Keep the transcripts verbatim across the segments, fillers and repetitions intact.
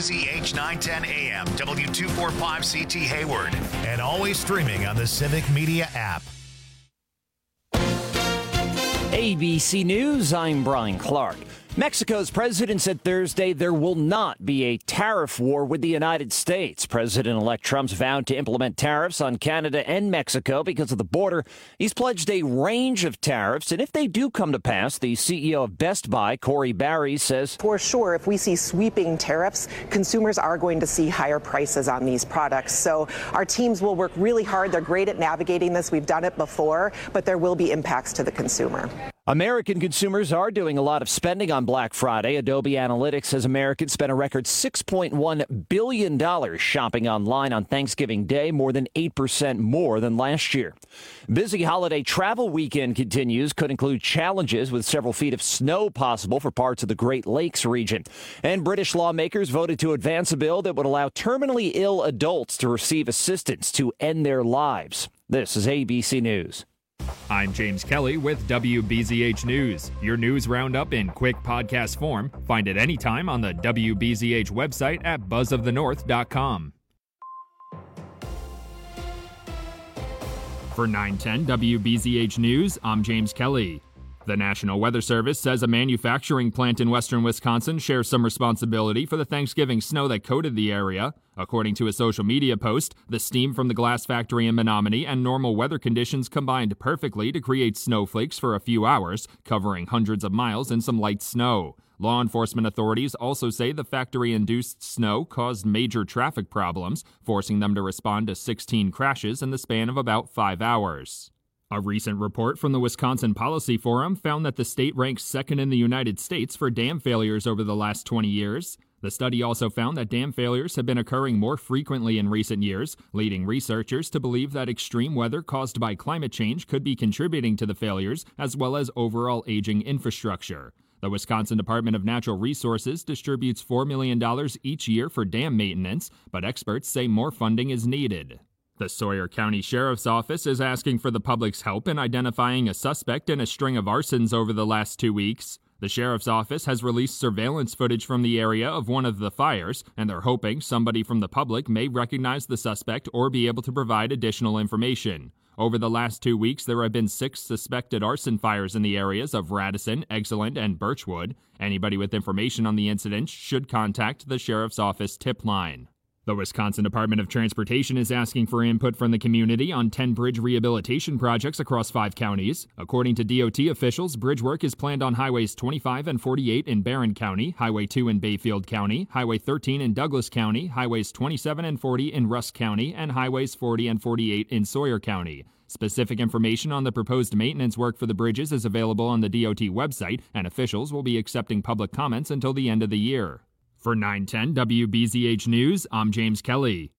Z H nine ten A M, W two forty-five C T Hayward, and always streaming on the Civic Media app. A B C News, I'm Brian Clark. Mexico's president said Thursday there will not be a tariff war with the United States. President-elect Trump's vowed to implement tariffs on Canada and Mexico because of the border. He's pledged a range of tariffs, and if they do come to pass, the C E O of Best Buy, Corey Barry, says, for sure, if we see sweeping tariffs, consumers are going to see higher prices on these products. So our teams will work really hard. They're great at navigating this. We've done it before, but there will be impacts to the consumer. American consumers are doing a lot of spending on Black Friday. Adobe Analytics says Americans spent a record six point one billion dollars shopping online on Thanksgiving Day, more than eight percent more than last year. Busy holiday travel weekend continues, could include challenges with several feet of snow possible for parts of the Great Lakes region. And British lawmakers voted to advance a bill that would allow terminally ill adults to receive assistance to end their lives. This is A B C News. I'm James Kelly with W B Z H News, your news roundup in quick podcast form. Find it anytime on the W B Z H website at buzz of the north dot com. For nine ten W B Z H News, I'm James Kelly. The National Weather Service says a manufacturing plant in western Wisconsin shares some responsibility for the Thanksgiving snow that coated the area. According to a social media post, the steam from the glass factory in Menominee and normal weather conditions combined perfectly to create snowflakes for a few hours, covering hundreds of miles in some light snow. Law enforcement authorities also say the factory-induced snow caused major traffic problems, forcing them to respond to sixteen crashes in the span of about five hours. A recent report from the Wisconsin Policy Forum found that the state ranks second in the United States for dam failures over the last twenty years. The study also found that dam failures have been occurring more frequently in recent years, leading researchers to believe that extreme weather caused by climate change could be contributing to the failures, as well as overall aging infrastructure. The Wisconsin Department of Natural Resources distributes four million dollars each year for dam maintenance, but experts say more funding is needed. The Sawyer County Sheriff's Office is asking for the public's help in identifying a suspect in a string of arsons over the last two weeks. The Sheriff's Office has released surveillance footage from the area of one of the fires, and they're hoping somebody from the public may recognize the suspect or be able to provide additional information. Over the last two weeks, there have been six suspected arson fires in the areas of Radisson, Exeland, and Birchwood. Anybody with information on the incident should contact the Sheriff's Office tip line. The Wisconsin Department of Transportation is asking for input from the community on ten bridge rehabilitation projects across five counties. According to D O T officials, bridge work is planned on Highways twenty-five and forty-eight in Barron County, Highway two in Bayfield County, Highway thirteen in Douglas County, Highways twenty-seven and forty in Rusk County, and Highways forty and forty-eight in Sawyer County. Specific information on the proposed maintenance work for the bridges is available on the D O T website, and officials will be accepting public comments until the end of the year. For nine ten W B Z H News, I'm James Kelly.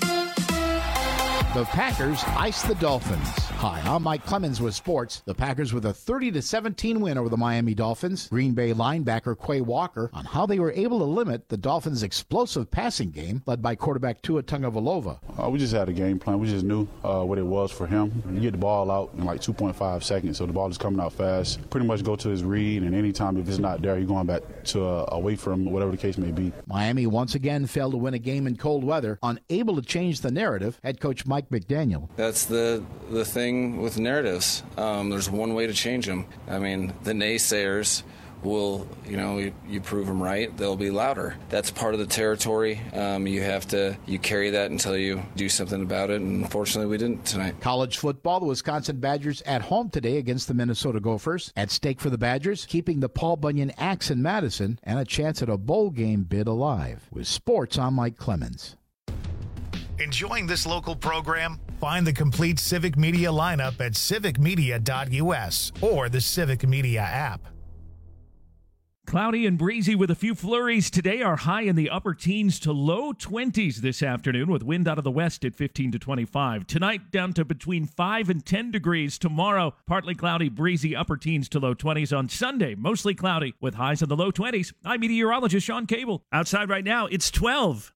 The Packers ice the Dolphins. Hi, I'm Mike Clemens with sports. The Packers with a thirty to seventeen win over the Miami Dolphins. Green Bay linebacker Quay Walker on how they were able to limit the Dolphins' explosive passing game led by quarterback Tua Tagovailoa. Uh, we just had a game plan. We just knew uh, what it was for him. You get the ball out in like two point five seconds, so the ball is coming out fast. Pretty much go to his read, and anytime if it's not there, you're going back to uh, away from whatever the case may be. Miami once again failed to win a game in cold weather. Unable to change the narrative, head coach Mike McDaniel. That's the the thing with narratives. Um, there's one way to change them. I mean, the naysayers will, you know, you, you prove them right, they'll be louder. That's part of the territory. Um, you have to, you carry that until you do something about it, and unfortunately we didn't tonight. College football, the Wisconsin Badgers at home today against the Minnesota Gophers. At stake for the Badgers, keeping the Paul Bunyan Axe in Madison and a chance at a bowl game bid alive. With sports, I'm Mike Clemens. Enjoying this local program? Find the complete Civic Media lineup at civic media dot u s or the Civic Media app. Cloudy and breezy with a few flurries today. Our high in the upper teens to low twenties this afternoon with wind out of the west at fifteen to twenty-five. Tonight down to between five and ten degrees. Tomorrow, partly cloudy, breezy, upper teens to low twenties. On Sunday, mostly cloudy with highs in the low twenties. I'm meteorologist Sean Cable. Outside right now, it's twelve.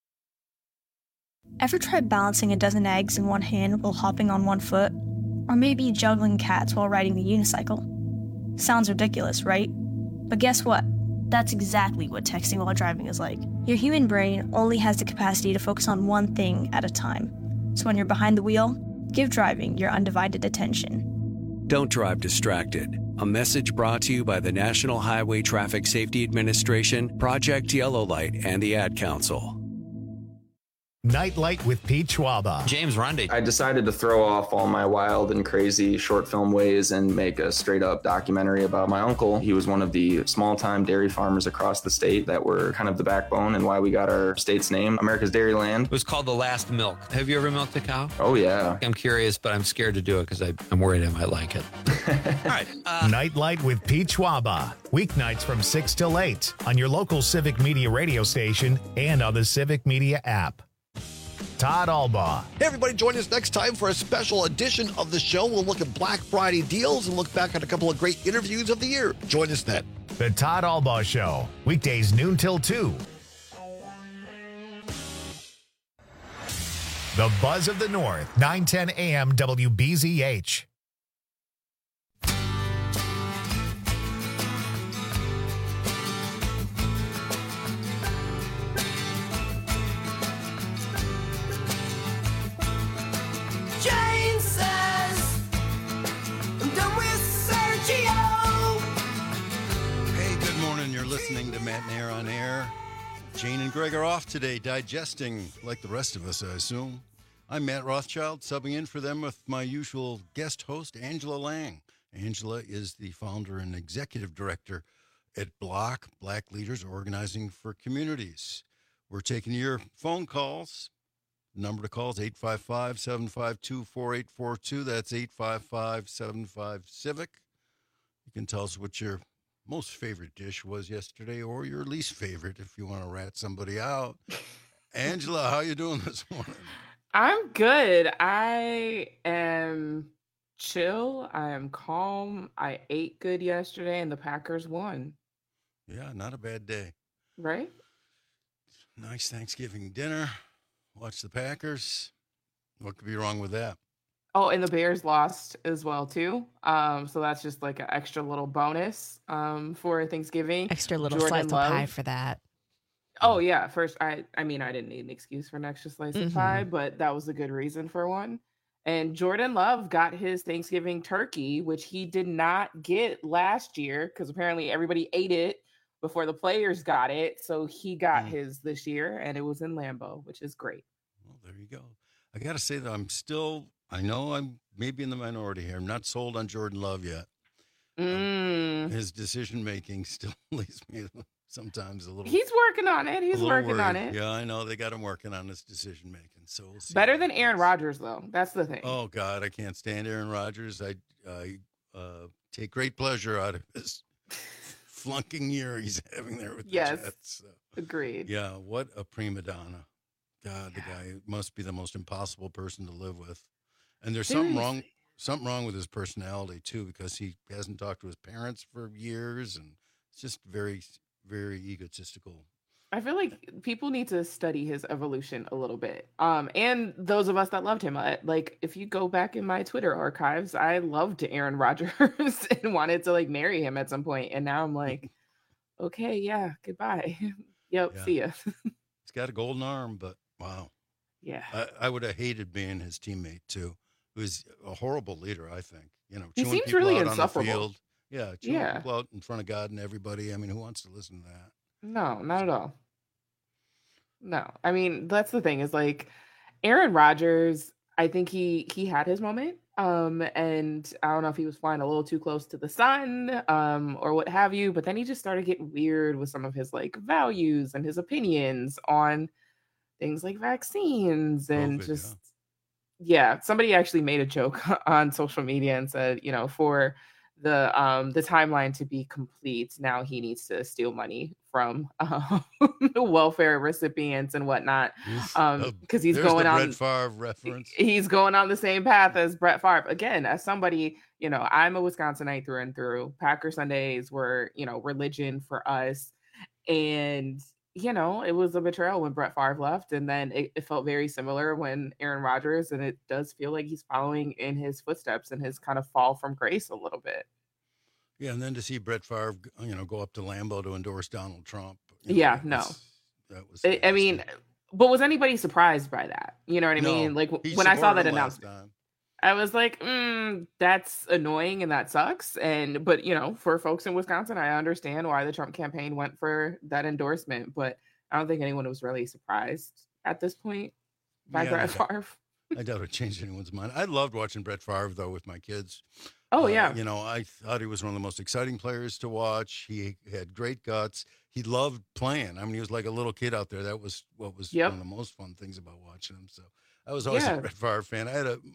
Ever tried balancing a dozen eggs in one hand while hopping on one foot? Or maybe juggling cats while riding the unicycle? Sounds ridiculous, right? But guess what? That's exactly what texting while driving is like. Your human brain only has the capacity to focus on one thing at a time. So when you're behind the wheel, give driving your undivided attention. Don't drive distracted. A message brought to you by the National Highway Traffic Safety Administration, Project Yellow Light, and the Ad Council. Nightlight with Pete Schwaba. James Rundy. I decided to throw off all my wild and crazy short film ways and make a straight up documentary about my uncle. He was one of the small time dairy farmers across the state that were kind of the backbone and why we got our state's name, America's Dairy Land. It was called The Last Milk. Have you ever milked a cow? Oh, yeah. I'm curious, but I'm scared to do it because I'm worried I might like it. All right. Uh, Nightlight with Pete Schwaba. Weeknights from six till eight on your local Civic Media radio station and on the Civic Media app. Todd Albaugh. Hey, everybody, join us next time for a special edition of the show. We'll look at Black Friday deals and look back at a couple of great interviews of the year. Join us then. The Todd Albaugh Show, weekdays noon till two. The Buzz of the North, nine ten a.m. W B Z H. Listening to Matt and Air on Air. Jane and Greg are off today, digesting like the rest of us, I assume. I'm Matt Rothschild, subbing in for them with my usual guest host, Angela Lang. Angela is the founder and executive director at Block, Black Leaders Organizing for Communities. We're taking your phone calls. The number to call is eight five five, seven five two, four eight four two. That's eight five five, seven five, CIVIC. You can tell us what your most favorite dish was yesterday, or your least favorite if you want to rat somebody out. Angela, how you doing this morning? I'm good. I am chill. I am calm. I ate good yesterday, and the Packers won. Yeah, not a bad day. Right? Nice Thanksgiving dinner. Watch the Packers. What could be wrong with that? Oh, and the Bears lost as well, too. Um, so that's just like an extra little bonus um, for Thanksgiving. Extra little Jordan slice Love. of pie for that. Oh, yeah. First, I I mean, I didn't need an excuse for an extra slice Mhm. of pie, but that was a good reason for one. And Jordan Love got his Thanksgiving turkey, which he did not get last year because apparently everybody ate it before the players got it. So he got Mm. his this year, and it was in Lambeau, which is great. Well, there you go. I got to say that I'm still, I know I'm maybe in the minority here. I'm not sold on Jordan Love yet. Mm. His decision making still leaves me sometimes a little. He's working on it. a He's little working on worried. it. Yeah, I know they got him working on his decision making. So we'll see. Better than Aaron Rodgers, though. That's the thing. Oh God, I can't stand Aaron Rodgers. I I uh, take great pleasure out of his flunking year he's having there with Yes. the Jets. So, Agreed. yeah, what a prima donna. God, the guy must be the most impossible person to live with. And there's something wrong, Seriously. something wrong with his personality too, because he hasn't talked to his parents for years, and it's just very, very egotistical. I feel like people need to study his evolution a little bit. Um, and those of us that loved him, I, like if you go back in my Twitter archives, I loved Aaron Rodgers and wanted to like marry him at some point, and now I'm like, okay, yeah, goodbye. Yep, Yeah. see ya. He's got a golden arm, but wow. Yeah. I, I would have hated being his teammate too. He was a horrible leader, I think. You know, He chewing seems people really out on the insufferable. field. Yeah, chewing Yeah. people out in front of God and everybody. I mean, who wants to listen to that? No, not at all. No. I mean, that's the thing is like Aaron Rodgers, I think he he had his moment. Um, and I don't know if he was flying a little too close to the sun, um, or what have you, but then he just started getting weird with some of his like values and his opinions on things like vaccines and COVID, yeah. just yeah, somebody actually made a joke on social media and said, you know, for the um the timeline to be complete, now he needs to steal money from um, the welfare recipients and whatnot, Oof. um Uh, because he's there's going the on Brett Favre reference. he's going on the same path as Brett Favre. Again, as somebody, you know, I'm a Wisconsinite through and through. Packer Sundays were, you know, religion for us. And, you know, it was a betrayal when Brett Favre left. And then it, it felt very similar when Aaron Rodgers, and it does feel like he's following in his footsteps and his kind of fall from grace a little bit. Yeah, and then to see Brett Favre, you know, go up to Lambeau to endorse Donald Trump. You know, Yeah, that no. was- That was. I, I mean, but was anybody surprised by that? You know what I No, mean? Like he when I saw supported that him last announcement, time. I was like, mm, that's annoying and that sucks. And but you know, for folks in Wisconsin, I understand why the Trump campaign went for that endorsement, but I don't think anyone was really surprised at this point by Yeah, Brett I doubt- Favre. I doubt it changed anyone's mind. I loved watching Brett Favre, though, with my kids. Oh, Uh, yeah. You know, I thought he was one of the most exciting players to watch. He had great guts. He loved playing. I mean, he was like a little kid out there. That was what was Yep. one of the most fun things about watching him. So I was always Yeah. a Brett Favre fan. I had a,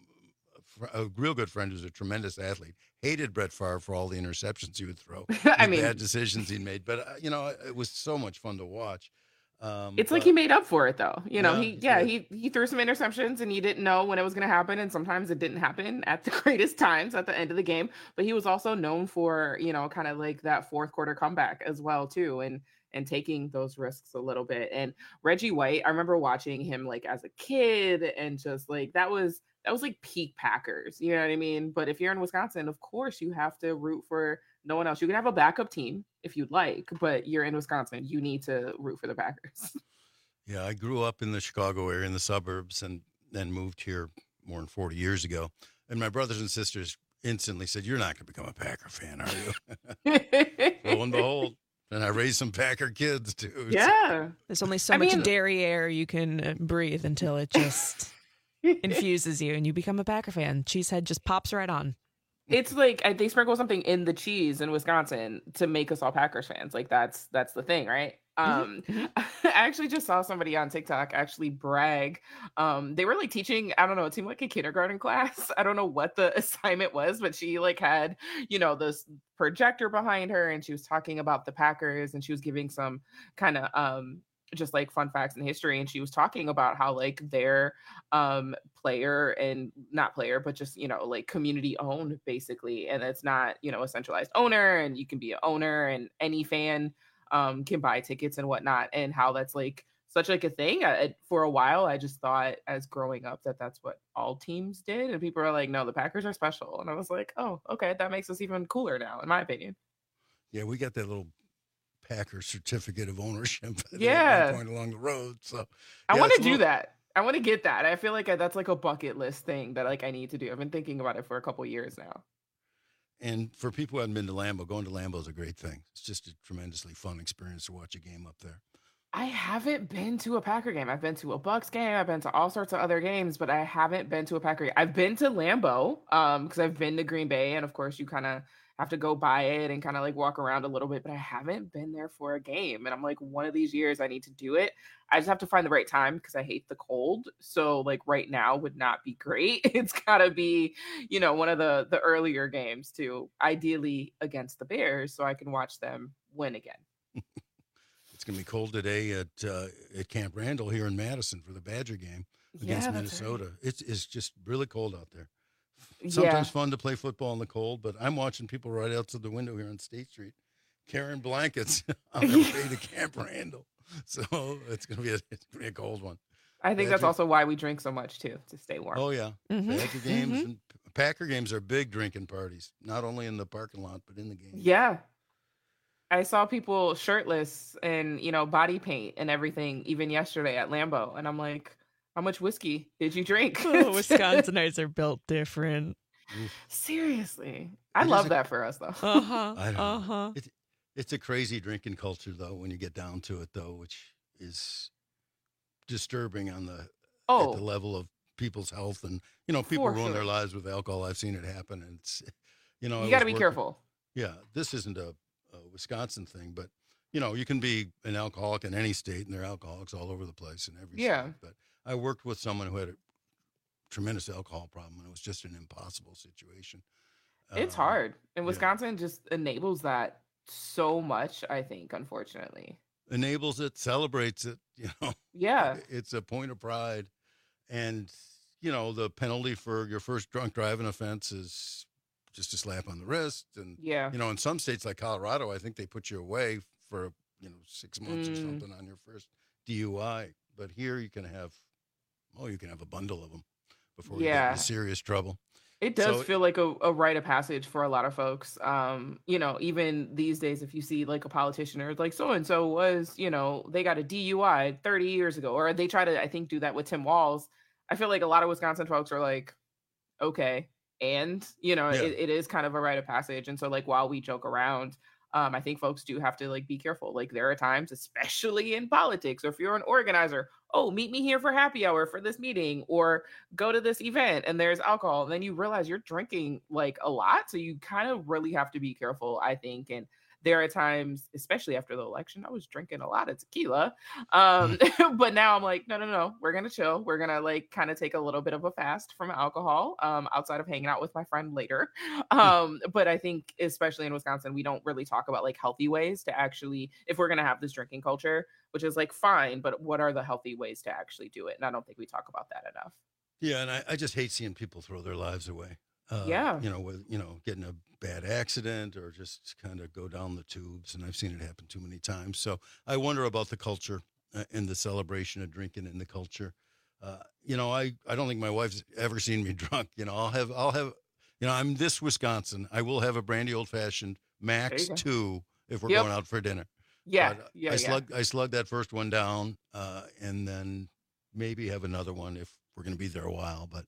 a real good friend who's a tremendous athlete. Hated Brett Favre for all the interceptions he would throw. I the mean- bad decisions he'd made. But, uh, you know, it was so much fun to watch. Um, It's like but- he made up for it though. You know, Yeah, he he yeah, did. he he threw some interceptions and you didn't know when it was going to happen and sometimes it didn't happen at the greatest times at the end of the game, but he was also known for, you know, kind of like that fourth quarter comeback as well too and and taking those risks a little bit. And Reggie White, I remember watching him like as a kid and just like that was that was like peak Packers, you know what I mean? But if you're in Wisconsin, of course you have to root for no one else. You can have a backup team if you'd like, but you're in Wisconsin, you need to root for the Packers. Yeah, I grew up in the Chicago area, in the suburbs, and then moved here more than forty years ago. And my brothers and sisters instantly said, "You're not going to become a Packer fan, are you?" Lo and behold, and I raised some Packer kids too. so- Yeah. There's only so I much mean- dairy air you can uh, breathe until it just infuses you and you become a Packer fan. Cheesehead just pops right on. It's like I- they sprinkle something in the cheese in Wisconsin to make us all Packers fans. Like that's that's the thing, right? Um I actually just saw somebody on TikTok actually brag. Um they were like teaching, I don't know, it seemed like a kindergarten class. I don't know what the assignment was, but she like had, you know, this projector behind her and she was talking about the Packers and she was giving some kind of um just like fun facts in history and she was talking about how like their um player and not player but just you know like community owned basically and it's not you know a centralized owner and you can be an owner and any fan um can buy tickets and whatnot and how that's like such like a thing. I, for a while I just thought as growing up that that's what all teams did and people are like no the Packers are special and I was like oh okay that makes us even cooler now in my opinion. Yeah, we got that little Packer certificate of ownership. I think, Yeah. at one point along the road. So I yeah, want it's to a do little- that. I want to get that. I feel like I, that's like a bucket list thing that like I need to do. I've been thinking about it for a couple years now. And for people who haven't been to Lambeau, going to Lambeau is a great thing. It's just a tremendously fun experience to watch a game up there. I haven't been to a Packer game. I've been to a Bucks game. I've been to all sorts of other games, but I haven't been to a Packer game. I've been to Lambeau um because I've been to Green Bay, and of course you kind of have to go by it and kind of like walk around a little bit, but I haven't been there for a game. And I'm like, one of these years I need to do it. I just have to find the right time because I hate the cold. So like right now would not be great. It's gotta be, you know, one of the the earlier games too, ideally against the Bears, so I can watch them win again. It's going to be cold today at uh, at Camp Randall here in Madison for the Badger game against Yeah, that's Minnesota. right. It's it's just really cold out there. Yeah. Sometimes fun to play football in the cold, but I'm watching people right out to the window here on State Street carrying blankets on their way to Camp Randall. So it's going to be a it's gonna be a cold one. I think that's Badger- also why we drink so much too, to stay warm. Oh yeah, Mhm. Badger games Mhm. and Packer games are big drinking parties, not only in the parking lot but in the game. Yeah. I saw people shirtless and, you know, body paint and everything, even yesterday at Lambeau. And I'm like, how much whiskey did you drink? Oh, Wisconsinites are built different. Seriously. I It is love a- that for us, though. Uh-huh. I don't know. Uh-huh. It's it's a crazy drinking culture though when you get down to it though, which is disturbing on the Oh. at the level of people's health and you know people For ruin their sure. lives with alcohol. I've seen it happen and it's you know I You got to was be working- careful. Yeah, this isn't a, a Wisconsin thing, but you know you can be an alcoholic in any state and there are alcoholics all over the place in every Yeah. state. But I worked with someone who had a tremendous alcohol problem and it was just an impossible situation. It's Um, hard. And yeah. Wisconsin just enables that so much, I think, unfortunately. Enables it, celebrates it, you know. Yeah. It's a point of pride. And, you know, the penalty for your first drunk driving offense is just a slap on the wrist. And, Yeah. you know, in some states like Colorado, I think they put you away for, you know, six months or Mm. something on your first D U I. But here you can have, oh, you can have a bundle of them before you get Yeah. into serious trouble. It does So- feel like a, a rite of passage for a lot of folks. Um, you know, even these days, if you see like a politician or like so and so was, you know, they got a D U I thirty years ago, or they try to, I think, do that with Tim Walz. I feel like a lot of Wisconsin folks are like, okay, and you know, Yeah. it, it is kind of a rite of passage. And so, like, while we joke around, um, I think folks do have to like be careful. Like, there are times, especially in politics, or if you're an organizer, oh, meet me here for happy hour for this meeting, or go to this event and there's alcohol. And then you realize you're drinking like a lot. So you kind of really have to be careful, I think. And there are times, especially after the election, I was drinking a lot of tequila. Um, but now I'm like, no, no, no, we're going to chill. We're going to like kind of take a little bit of a fast from alcohol um, outside of hanging out with my friend later. Um, but I think, especially in Wisconsin, we don't really talk about like healthy ways to actually, if we're going to have this drinking culture, which is like fine, but what are the healthy ways to actually do it? And I don't think we talk about that enough. Yeah, and I, I just hate seeing people throw their lives away. Uh, Yeah. You know, with, you know, getting a bad accident or just kind of go down the tubes. And I've seen it happen too many times. So I wonder about the culture uh, and the celebration of drinking in the culture. Uh, you know, I, I don't think my wife's ever seen me drunk. You know, I'll have, I'll have, you know, I'm this Wisconsin. I will have a brandy old fashioned, max go. two if we're Yep. going out for dinner. Yeah. But yeah. I yeah. slug, I slug that first one down uh, and then maybe have another one if we're going to be there a while. But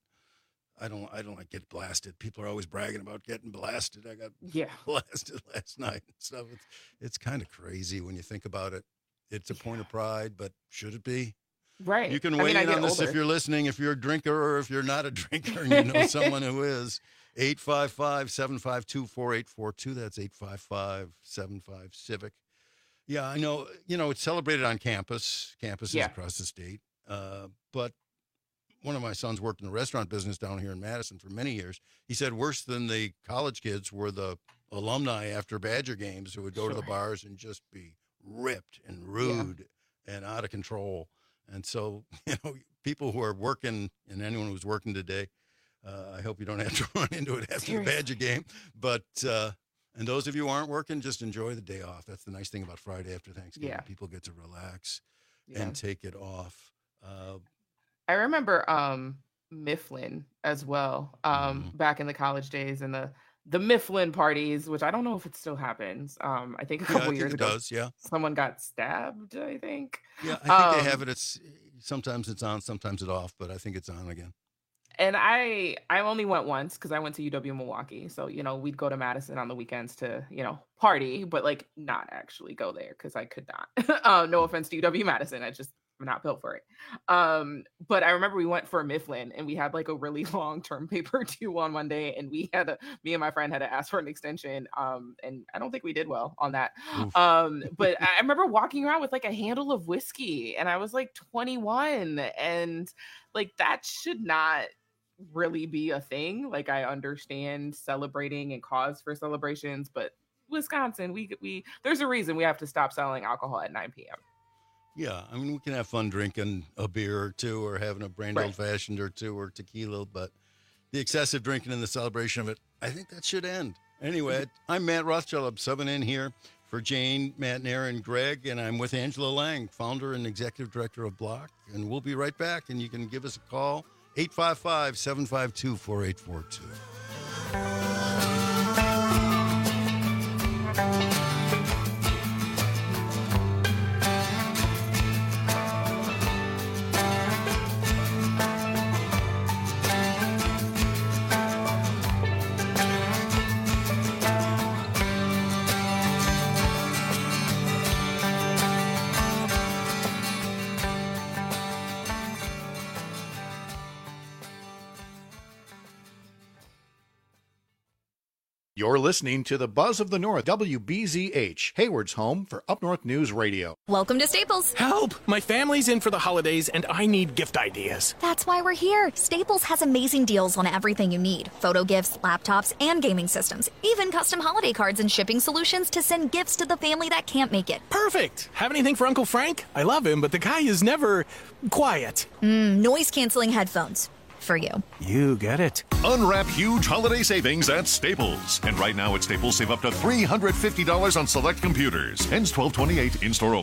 I don't, I don't like get blasted. People are always bragging about getting blasted. I got Yeah. blasted last night and stuff. It's, it's kind of crazy when you think about it. It's a point of pride, but should it be? Right. You can I weigh mean, I in get on this older. if you're listening, if you're a drinker or if you're not a drinker and you know someone who is. eight five five, seven five two, four eight four two. That's eight five five, seven five, civic. Yeah, I know, you know, it's celebrated on campus, campuses Yeah. across the state. Uh, but one of my sons worked in the restaurant business down here in Madison for many years. He said worse than the college kids were the alumni after Badger games who would go to the Sure. bars and just be ripped and rude and out of control. And so, you know, people who are working and anyone who's working today, uh, I hope you don't have to run into it after Seriously. the Badger game. But, uh, and those of you who aren't working, just enjoy the day off. That's the nice thing about Friday after Thanksgiving. Yeah. People get to relax Yeah. and take it off. Uh, I remember um Mifflin as well. Um Mm-hmm. back in the college days and the the Mifflin parties, which I don't know if it still happens. Um I think a Yeah, I couple think years it ago does, yeah. someone got stabbed, I think. yeah, I think they Um, have it. It's sometimes it's on, sometimes it's off, but I think it's on again. And I I only went once because I went to U W Milwaukee. So, you know, we'd go to Madison on the weekends to, you know, party, but like not actually go there because I could not. uh, no offense to U W Madison. I just I'm not built for it. Um, but I remember we went for a Mifflin and we had like a really long term paper due on one day, and we had a me and my friend had to ask for an extension. Um, and I don't think we did well on that. Oof. Um, but I remember walking around with like a handle of whiskey, and I was like twenty-one, and like that should not really be a thing. Like, I understand celebrating and cause for celebrations, but Wisconsin, we we there's a reason we have to stop selling alcohol at nine p.m. Yeah, I mean, we can have fun drinking a beer or two or having a brandy Right. old fashioned or two or tequila, but the excessive drinking and the celebration of it, I think that should end. Anyway, I'm Matt Rothschild. I'm subbing in here for Jane, Matt, and Aaron, Greg, and I'm with Angela Lang, founder and executive director of Block. And we'll be right back, and you can give us a call, eight five five, seven five two, four eight four two. You're listening to the Buzz of the North, W B Z H, Hayward's home for Up North News Radio. Welcome to Staples. Help! My family's in for the holidays and I need gift ideas. That's why we're here. Staples has amazing deals on everything you need. Photo gifts, laptops, and gaming systems. Even custom holiday cards and shipping solutions to send gifts to the family that can't make it. Perfect! Have anything for Uncle Frank? I love him, but the guy is never quiet. Mm, noise-canceling headphones. For you. You get it. Unwrap huge holiday savings at Staples. And right now at Staples, save up to three hundred fifty dollars on select computers. Ends twelve twenty-eight, in-store only.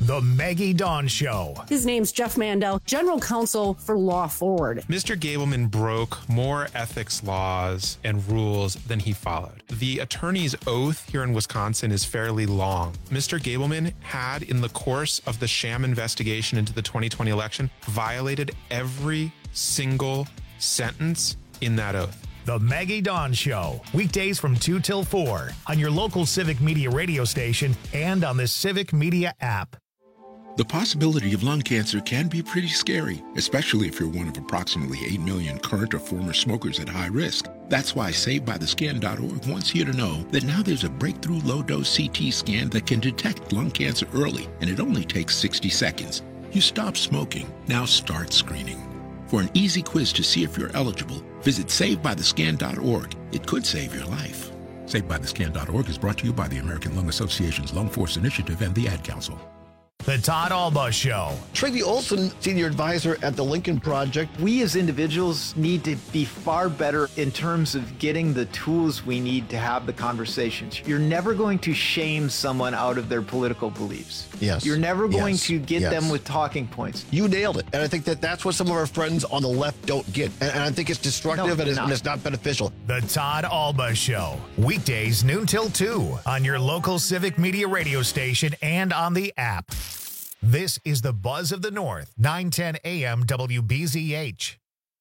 The Maggie Dawn Show. His name's Jeff Mandel, General Counsel for Law Forward. Mister Gableman broke more ethics laws and rules than he followed. The attorney's oath here in Wisconsin is fairly long. Mister Gableman had, in the course of the sham investigation into the twenty twenty election, violated every single sentence in that oath. The Maggie Dawn Show, weekdays from two till four on your local Civic Media radio station and on the Civic Media app. The possibility of lung cancer can be pretty scary, especially if you're one of approximately eight million current or former smokers at high risk. That's why Saved By The Scan dot org wants you to know that now there's a breakthrough low-dose C T scan that can detect lung cancer early, and it only takes sixty seconds. You stop smoking, now start screening. For an easy quiz to see if you're eligible, visit Saved By The Scan dot org. It could save your life. Saved By The Scan dot org is brought to you by the American Lung Association's Lung Force Initiative and the Ad Council. The Todd Alba Show. Tracy Olson, Senior Advisor at the Lincoln Project. We as individuals need to be far better in terms of getting the tools we need to have the conversations. You're never going to shame someone out of their political beliefs. Yes. You're never going yes. to get yes. them with talking points. You nailed it. And I think that that's what some of our friends on the left don't get. And, and I think it's destructive no, and, it's, not. and it's not beneficial. The Todd Alba Show. Weekdays noon till two on your local Civic Media radio station and on the app. This is the Buzz of the North, nine ten A M W B Z H.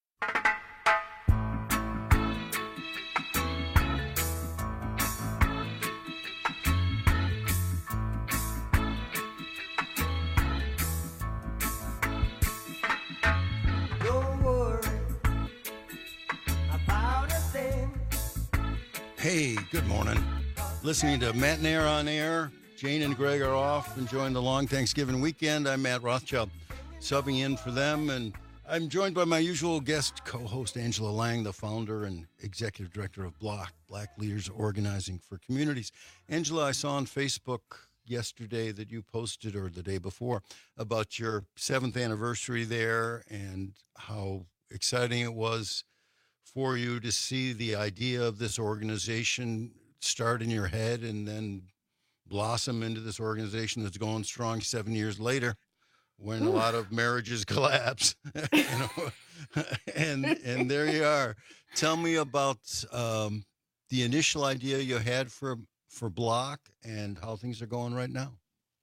Hey, good morning. Listening to Matt and Air on Air. Jane and Greg are off enjoying the long Thanksgiving weekend. I'm Matt Rothschild, subbing in for them, and I'm joined by my usual guest co-host, Angela Lang, the founder and executive director of Block, Black Leaders Organizing for Communities. Angela, I saw on Facebook yesterday that you posted, or the day before, about your seventh anniversary there and how exciting it was for you to see the idea of this organization start in your head and then blossom into this organization that's going strong seven years later when Ooh. a lot of marriages collapse. you know? and and there you are. Tell me about um, the initial idea you had for for Block and how things are going right now.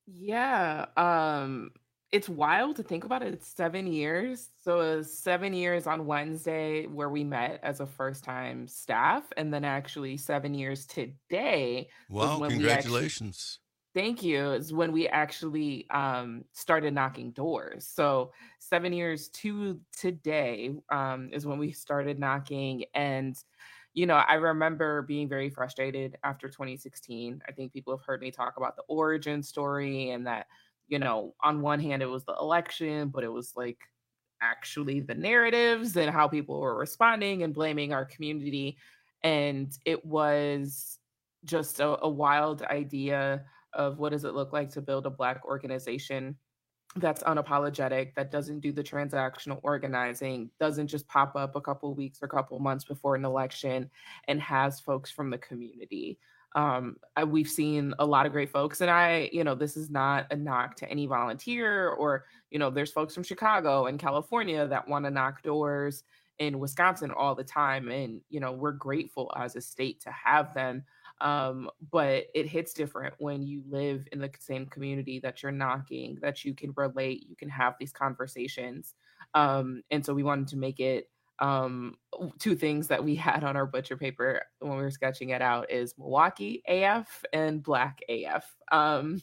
Yeah. Um, it's wild to think about it. It's seven years. So it was seven years on Wednesday where we met as a first-time staff, and then actually seven years today. Wow, congratulations. Actually, thank you. Is when we actually um, started knocking doors. So seven years to today um, is when we started knocking. And, you know, I remember being very frustrated after twenty sixteen. I think people have heard me talk about the origin story and that, you know, on one hand, it was the election, but it was like actually the narratives and how people were responding and blaming our community. And it was just a, a wild idea of what does it look like to build a Black organization that's unapologetic, that doesn't do the transactional organizing, doesn't just pop up a couple weeks or a couple months before an election, and has folks from the community. Um, I, we've seen a lot of great folks, and I, you know, this is not a knock to any volunteer or, you know, there's folks from Chicago and California that want to knock doors in Wisconsin all the time. And, you know, we're grateful as a state to have them. Um, but it hits different when you live in the same community that you're knocking, that you can relate, you can have these conversations. Um, and so we wanted to make it um two things that we had on our butcher paper when we were sketching it out is Milwaukee A F and Black A F. Um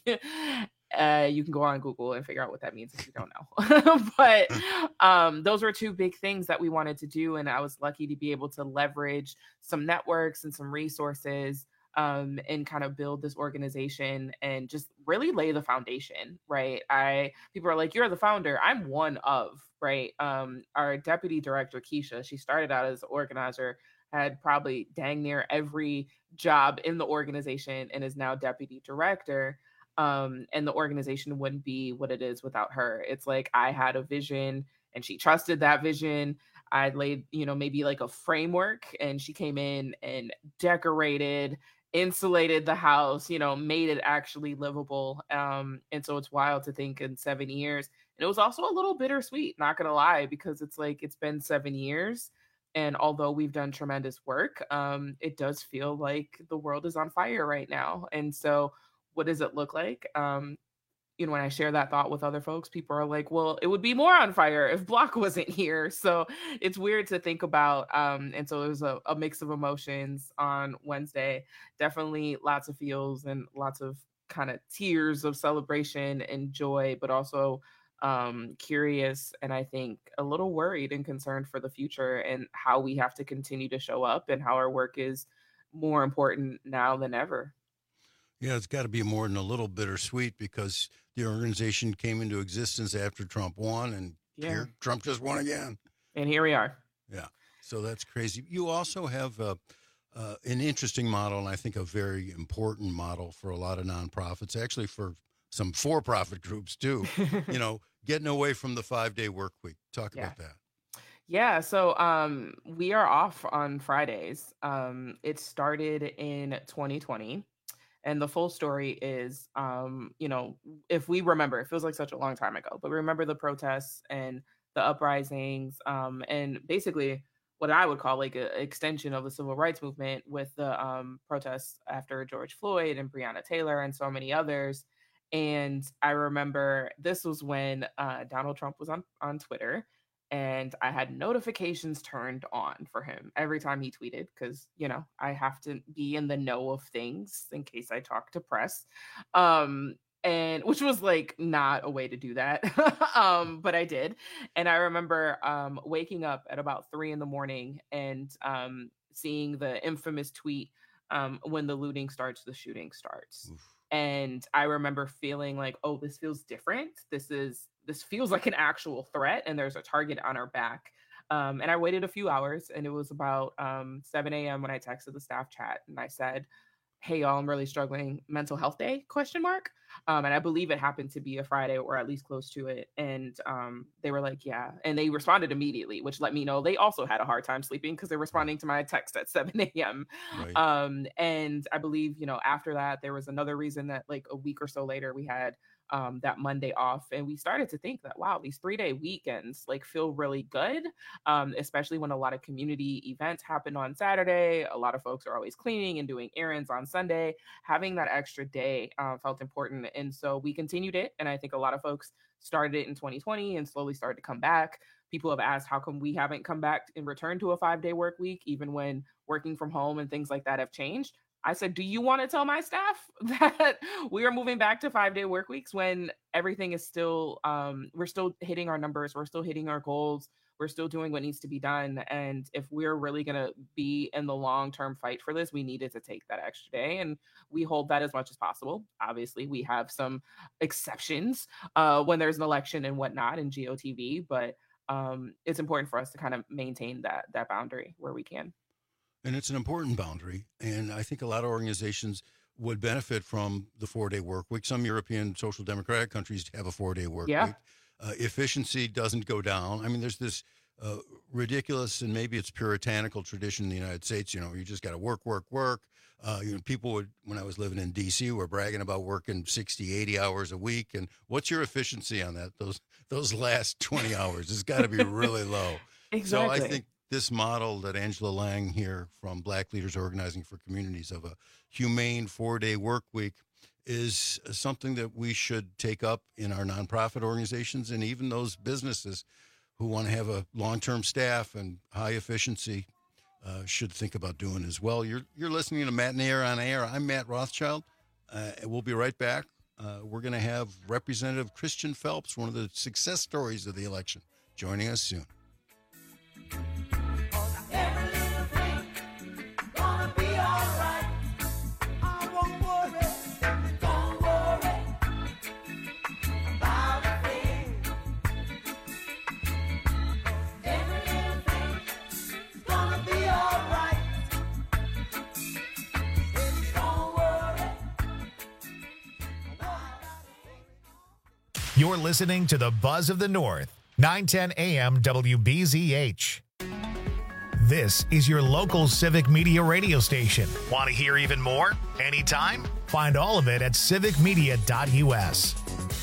uh you can go on Google and figure out what that means if you don't know. But um those were two big things that we wanted to do, and I was lucky to be able to leverage some networks and some resources um and kind of build this organization and just really lay the foundation, right? I people are like, you're the founder. I'm one of, right? Um, our deputy director, Keisha, she started out as an organizer, had probably dang near every job in the organization, and is now deputy director. Um, and the organization wouldn't be what it is without her. It's like I had a vision and she trusted that vision. I laid, you know, maybe like a framework, and she came in and decorated insulated the house, you know, made it actually livable. Um, and so it's wild to think in seven years. And it was also a little bittersweet, not gonna lie, because it's like it's been seven years. And although we've done tremendous work, um, it does feel like the world is on fire right now. And so what does it look like? Um, you know, when I share that thought with other folks, people are like, well, it would be more on fire if Block wasn't here. So it's weird to think about. Um, and so it was a, a mix of emotions on Wednesday. Definitely lots of feels and lots of kind of tears of celebration and joy, but also um, curious and I think a little worried and concerned for the future and how we have to continue to show up and how our work is more important now than ever. Yeah, it's got to be more than a little bittersweet because the organization came into existence after Trump won, and Yeah. here Trump just won again. And here we are. Yeah, so that's crazy. You also have uh, uh, an interesting model, and I think a very important model for a lot of nonprofits, actually for some for-profit groups too, you know, getting away from the five-day work week. Talk Yeah. about that. Yeah, so um, we are off on Fridays. Um, it started in twenty twenty. And the full story is, um, you know, if we remember, it feels like such a long time ago, but remember the protests and the uprisings um, and basically what I would call like an extension of the civil rights movement with the um, protests after George Floyd and Breonna Taylor and so many others. And I remember this was when uh, Donald Trump was on, on Twitter. And I had notifications turned on for him every time he tweeted because, you know, I have to be in the know of things in case I talk to press. Um, and which was like not a way to do that. um, but I did. And I remember um, waking up at about three in the morning and um, seeing the infamous tweet um, when the looting starts, the shooting starts. Oof. And I remember feeling like, oh, this feels different. This is this feels like an actual threat and there's a target on our back. Um, and I waited a few hours and it was about um, seven a.m. when I texted the staff chat and I said, hey, y'all, I'm really struggling. Mental health day, question mark. Um, and I believe it happened to be a Friday or at least close to it. And um, they were like, yeah. And they responded immediately, which let me know they also had a hard time sleeping because they're responding to my text at seven a.m. Right. Um, and I believe, you know, after that, there was another reason that like a week or so later, we had um, that Monday off. And we started to think that, wow, these three day weekends like feel really good, um, especially when a lot of community events happen on Saturday. A lot of folks are always cleaning and doing errands on Sunday. Having that extra day uh, felt important. And so we continued it. And I think a lot of folks started it in twenty twenty and slowly started to come back. People have asked, how come we haven't come back and returned to a five day work week, even when working from home and things like that have changed? I said, do you want to tell my staff that we are moving back to five day work weeks when everything is still, um, we're still hitting our numbers, we're still hitting our goals, we're still doing what needs to be done. And if we're really going to be in the long-term fight for this, we needed to take that extra day. And we hold that as much as possible. Obviously, we have some exceptions uh, when there's an election and whatnot in G O T V, but um, it's important for us to kind of maintain that that boundary where we can. And it's an important boundary. And I think a lot of organizations would benefit from the four-day work week. Some European social democratic countries have a four-day work Yeah. week. Uh, efficiency doesn't go down. I mean, there's this uh, ridiculous, and maybe it's puritanical tradition in the United States, you know, you just got to work, work, work. Uh, you know, people would, when I was living in D C, were bragging about working sixty, eighty hours a week. And what's your efficiency on that? Those those last twenty hours, it's got to be really low. Exactly. So I think this model that Angela Lang here from Black Leaders Organizing for Communities of a humane four-day work week is something that we should take up in our nonprofit organizations and even those businesses who want to have a long-term staff and high efficiency uh, should think about doing as well. You're you're listening to Matinee on Air. I'm Matt Rothschild. Uh, we'll be right back. Uh, we're going to have Representative Christian Phelps, one of the success stories of the election, joining us soon. You're listening to the Buzz of the North, nine ten A M W B Z H. This is your local Civic Media radio station. Want to hear even more? Anytime? Find all of it at civic media dot u s.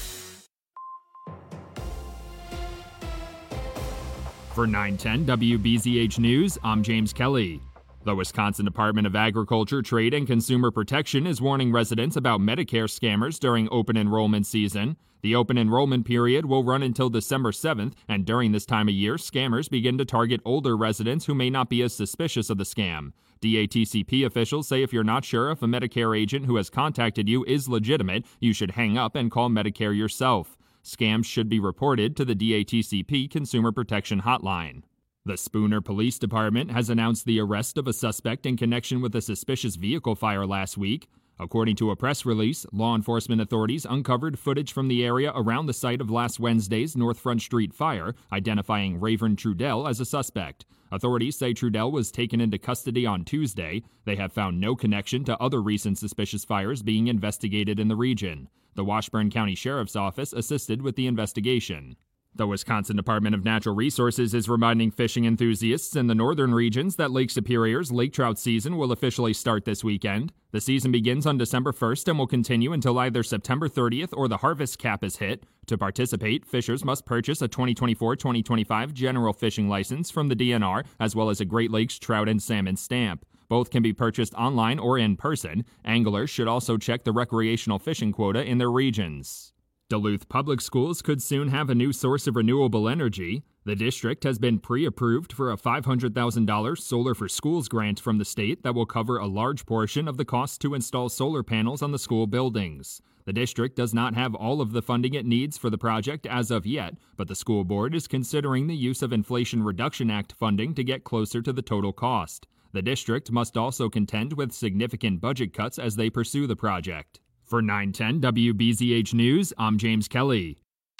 For nine ten W B Z H News, I'm James Kelly. The Wisconsin Department of Agriculture, Trade, and Consumer Protection is warning residents about Medicare scammers during open enrollment season. The open enrollment period will run until December seventh, and during this time of year, scammers begin to target older residents who may not be as suspicious of the scam. D A T C P officials say if you're not sure if a Medicare agent who has contacted you is legitimate, you should hang up and call Medicare yourself. Scams should be reported to the D A T C P Consumer Protection Hotline. The Spooner Police Department has announced the arrest of a suspect in connection with a suspicious vehicle fire last week. According to a press release, law enforcement authorities uncovered footage from the area around the site of last Wednesday's North Front Street fire, identifying Rayvern Trudell as a suspect. Authorities say Trudell was taken into custody on Tuesday. They have found no connection to other recent suspicious fires being investigated in the region. The Washburn County Sheriff's Office assisted with the investigation. The Wisconsin Department of Natural Resources is reminding fishing enthusiasts in the northern regions that Lake Superior's lake trout season will officially start this weekend. The season begins on December first and will continue until either September thirtieth or the harvest cap is hit. To participate, fishers must purchase a twenty twenty-four twenty twenty-five general fishing license from the D N R, as well as a Great Lakes trout and salmon stamp. Both can be purchased online or in person. Anglers should also check the recreational fishing quota in their regions. Duluth Public Schools could soon have a new source of renewable energy. The district has been pre-approved for a five hundred thousand dollars Solar for Schools grant from the state that will cover a large portion of the cost to install solar panels on the school buildings. The district does not have all of the funding it needs for the project as of yet, but the school board is considering the use of Inflation Reduction Act funding to get closer to the total cost. The district must also contend with significant budget cuts as they pursue the project. For nine ten W B Z H News, I'm James Kelly.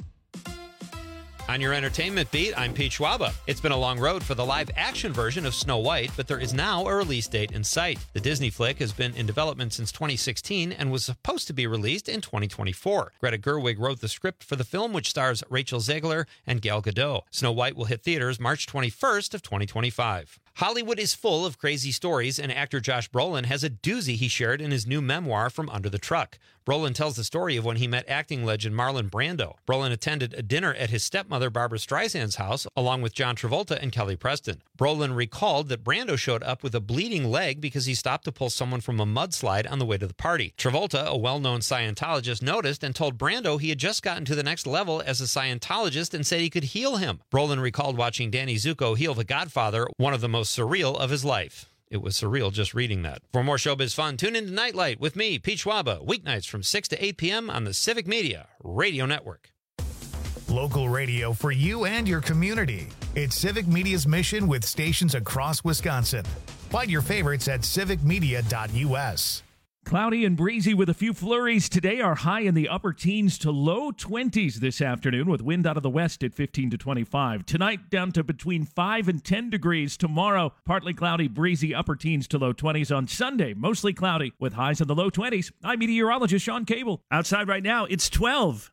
On your entertainment beat, I'm Pete Schwaba. It's been a long road for the live-action version of Snow White, but there is now a release date in sight. The Disney flick has been in development since twenty sixteen and was supposed to be released in twenty twenty-four. Greta Gerwig wrote the script for the film, which stars Rachel Zegler and Gal Gadot. Snow White will hit theaters March twenty-first of twenty twenty-five. Hollywood is full of crazy stories, and actor Josh Brolin has a doozy he shared in his new memoir, From Under the Truck. Brolin tells the story of when he met acting legend Marlon Brando. Brolin attended a dinner at his stepmother Barbara Streisand's house, along with John Travolta and Kelly Preston. Brolin recalled that Brando showed up with a bleeding leg because he stopped to pull someone from a mudslide on the way to the party. Travolta, a well-known Scientologist, noticed and told Brando he had just gotten to the next level as a Scientologist and said he could heal him. Brolin recalled watching Danny Zuko heal The Godfather, one of the most surreal of his life. It was surreal just reading that. For more showbiz fun, tune in to Nightlight with me, Pete Schwaba, weeknights from six to eight p.m. on the Civic Media Radio Network. Local radio for you and your community. It's Civic Media's mission with stations across Wisconsin. Find your favorites at civic media dot u s. Cloudy and breezy with a few flurries today. Our high in the upper teens to low twenties this afternoon with wind out of the west at fifteen to twenty-five. Tonight down to between five and ten degrees. Tomorrow, partly cloudy, breezy, upper teens to low twenties. On Sunday, mostly cloudy with highs in the low twenties. I'm meteorologist Sean Cable. Outside right now, it's twelve.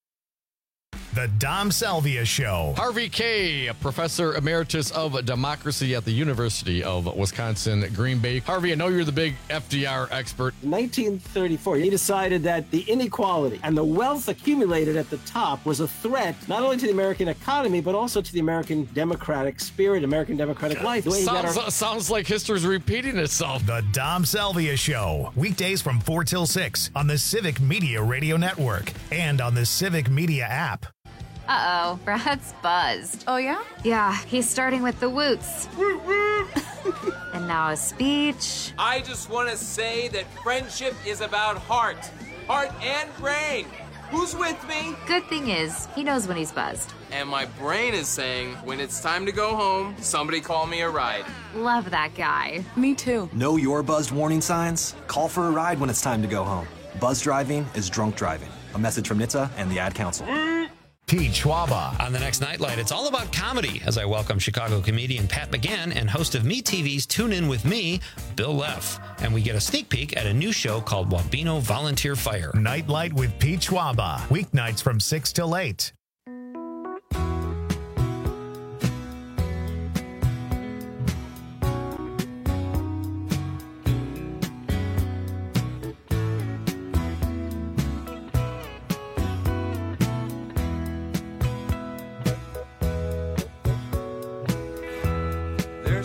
The Dom Salvia Show. Harvey Kaye, a professor emeritus of democracy at the University of Wisconsin, Green Bay. Harvey, I know you're the big F D R expert. In nineteen thirty-four, he decided that the inequality and the wealth accumulated at the top was a threat not only to the American economy, but also to the American democratic spirit, American democratic life. The way sounds, our- sounds like history's repeating itself. The Dom Salvia Show. Weekdays from four till six on the Civic Media Radio Network and on the Civic Media app. Uh-oh, Brad's buzzed. Oh, yeah? Yeah, he's starting with the woots. And now a speech. I just want to say that friendship is about heart. Heart and brain. Who's with me? Good thing is, he knows when he's buzzed. And my brain is saying, when it's time to go home, somebody call me a ride. Love that guy. Me too. Know your buzzed warning signs? Call for a ride when it's time to go home. Buzz driving is drunk driving. A message from N H T S A and the Ad Council. Pete Schwaba. On the next Nightlight, it's all about comedy as I welcome Chicago comedian Pat McGann and host of MeTV's Tune In With Me, Bill Leff. And we get a sneak peek at a new show called Wabeno Volunteer Fire. Nightlight with Pete Schwaba. Weeknights from six till eight.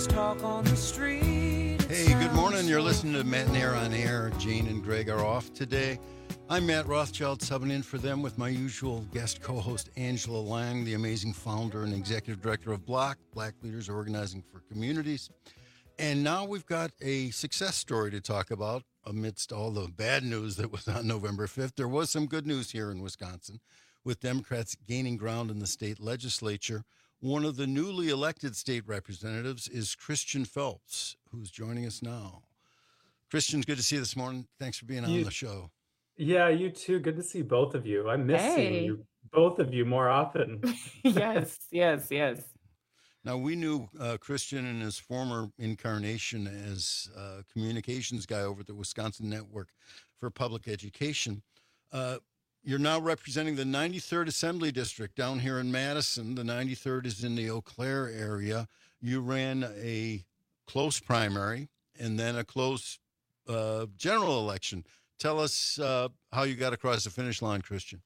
Let's talk on the street. Hey, good morning. You're listening to Matt and Air on Air. Jane and Greg are off today. I'm Matt Rothschild, subbing in for them with my usual guest co-host, Angela Lang, the amazing founder and executive director of Block, Black Leaders Organizing for Communities. And now we've got a success story to talk about amidst all the bad news that was on November fifth. There was some good news here in Wisconsin, with Democrats gaining ground in the state legislature. One of the newly elected state representatives is Christian Phelps, who's joining us now. Christian's good to see you this morning. Thanks for being on You- the show. Yeah, you too. Good to see both of you. I miss seeing Hey. you, both of you, more often. yes, yes, yes. Now, we knew uh, Christian in his former incarnation as uh, communications guy over at the Wisconsin Network for Public Education. Uh, you're now representing the ninety-third Assembly District down here in Madison. The ninety-third is in the Eau Claire area. You ran a close primary and then a close uh, general election. Tell us uh, how you got across the finish line, Christian.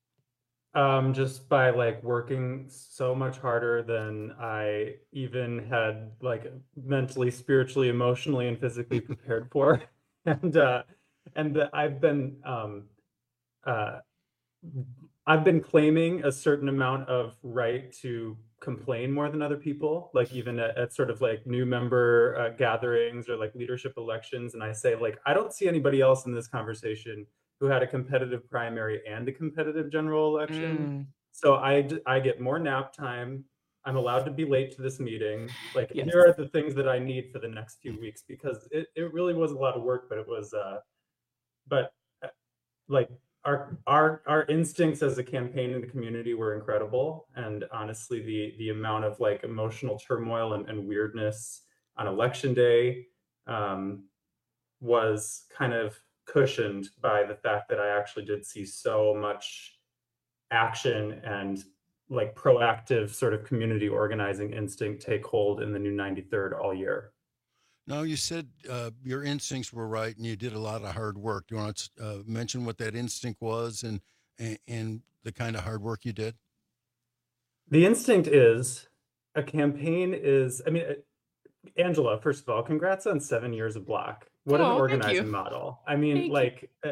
Um, just by like working so much harder than I even had like mentally, spiritually, emotionally, and physically prepared for. And uh, and the, I've been um, uh, I've been claiming a certain amount of right to complain more than other people, like even at, at sort of like new member uh, gatherings or like leadership elections. And I say, like, I don't see anybody else in this conversation who had a competitive primary and a competitive general election. So I, d- I get more nap time. I'm allowed to be late to this meeting. Like, Yes. here are the things that I need for the next few weeks, because it, it really was a lot of work, but it was, uh, but uh, like, Our, our our instincts as a campaign in the community were incredible, and honestly, the the amount of like emotional turmoil and, and weirdness on election day um, was kind of cushioned by the fact that I actually did see so much action and like proactive sort of community organizing instinct take hold in the new ninety-third all year. Now, you said uh, your instincts were right and you did a lot of hard work. Do you want to uh, mention what that instinct was and, and and the kind of hard work you did? The instinct is a campaign is, I mean, uh, Angela, first of all, congrats on seven years of Block. What an Oh, thank organizing you. model. I mean, Thank you. like, uh,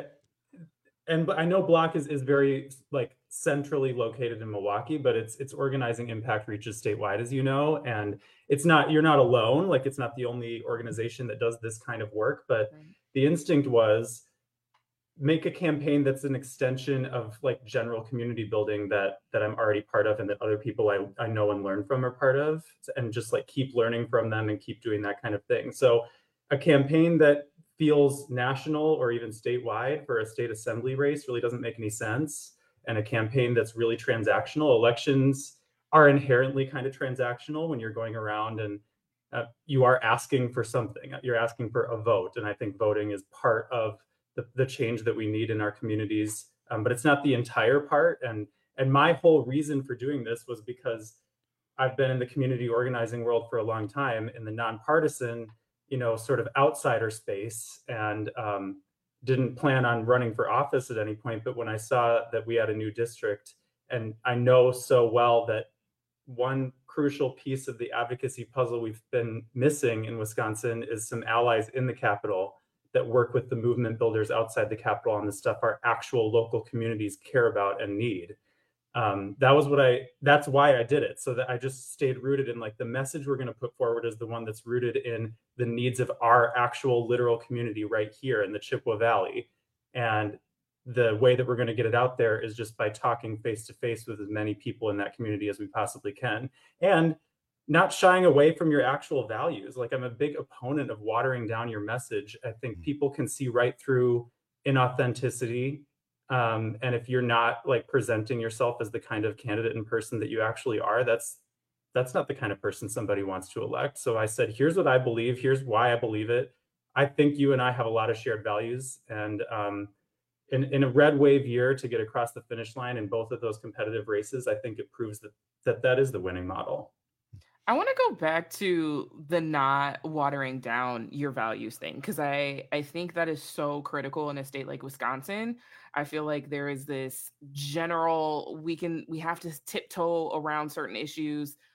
and I know Block is, is very like centrally located in Milwaukee, but its its organizing impact reaches statewide, as you know, and it's not, you're not alone. Like, it's not the only organization that does this kind of work, but the instinct was make a campaign that's an extension of like general community building that that I'm already part of and that other people I, I know and learn from are part of, and just like keep learning from them and keep doing that kind of thing. So a campaign that feels national or even statewide for a state assembly race really doesn't make any sense. And a campaign that's really transactional. Elections are inherently kind of transactional when you're going around and uh, you are asking for something. You're asking for a vote. And I think voting is part of the, the change that we need in our communities, um, but it's not the entire part. And and my whole reason for doing this was because I've been in the community organizing world for a long time in the nonpartisan, you know, sort of outsider space, and um, didn't plan on running for office at any point. But when I saw that we had a new district, and I know so well that one crucial piece of the advocacy puzzle we've been missing in Wisconsin is some allies in the Capitol that work with the movement builders outside the Capitol on the stuff our actual local communities care about and need. Um, that was what I, that's why I did it. So that I just stayed rooted in like the message we're going to put forward is the one that's rooted in the needs of our actual literal community right here in the Chippewa Valley. And the way that we're going to get it out there is just by talking face to face with as many people in that community as we possibly can. And not shying away from your actual values. Like, I'm a big opponent of watering down your message. I think people can see right through inauthenticity. Um, and if you're not like presenting yourself as the kind of candidate and person that you actually are, that's that's not the kind of person somebody wants to elect. So I said, here's what I believe. Here's why I believe it. I think you and I have a lot of shared values. And um, in, in a red wave year to get across the finish line in both of those competitive races, I think it proves that that, that is the winning model. I want to go back to the not watering down your values thing, because I, I think that is so critical in a state like Wisconsin. I feel like there is this general, we can we have to tiptoe around certain issues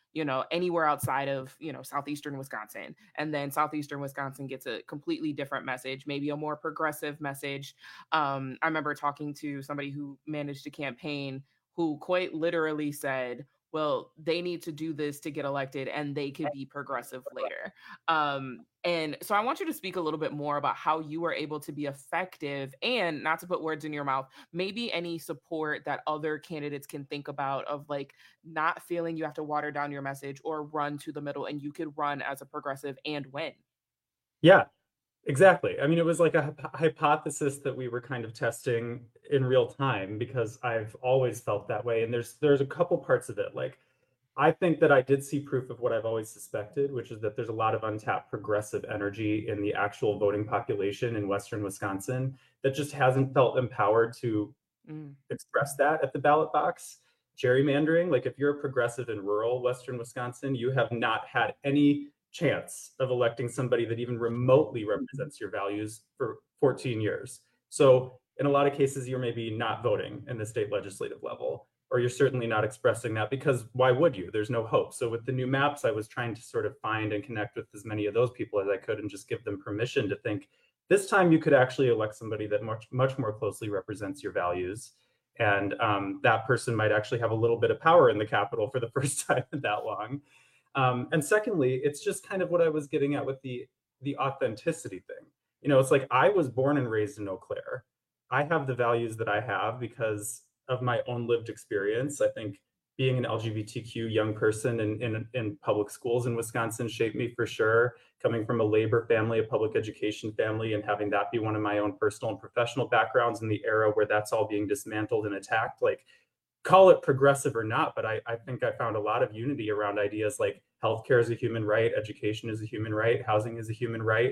you know, anywhere outside of, you know, southeastern Wisconsin. And then southeastern Wisconsin gets a completely different message, maybe a more progressive message. Um, I remember talking to somebody who managed a campaign who quite literally said, well, they need to do this to get elected and they could be progressive later. Um, and so I want you to speak a little bit more about how you were able to be effective, and not to put words in your mouth, maybe any support that other candidates can think about of like not feeling you have to water down your message or run to the middle, and you could run as a progressive and win. Yeah, exactly. I mean, it was like a hy- hypothesis that we were kind of testing in real time, because I've always felt that way. And there's there's a couple parts of it. Like, I think that I did see proof of what I've always suspected, which is that there's a lot of untapped progressive energy in the actual voting population in Western Wisconsin that just hasn't felt empowered to Mm. express that at the ballot box. Gerrymandering, like if you're a progressive in rural Western Wisconsin, you have not had any chance of electing somebody that even remotely represents your values for fourteen years. So in a lot of cases, you're maybe not voting in the state legislative level, or you're certainly not expressing that, because why would you? There's no hope. So with the new maps, I was trying to sort of find and connect with as many of those people as I could and just give them permission to think, this time you could actually elect somebody that much, much more closely represents your values. And um, that person might actually have a little bit of power in the Capitol for the first time in that long. Um, and secondly, it's just kind of what I was getting at with the the authenticity thing. You know, it's like I was born and raised in Eau Claire. I have the values that I have because of my own lived experience. I think being an L G B T Q young person in, in, in public schools in Wisconsin shaped me for sure. Coming from a labor family, a public education family, and having that be one of my own personal and professional backgrounds in the era where that's all being dismantled and attacked, like, call it progressive or not, but I, I think I found a lot of unity around ideas like healthcare is a human right, education is a human right, housing is a human right.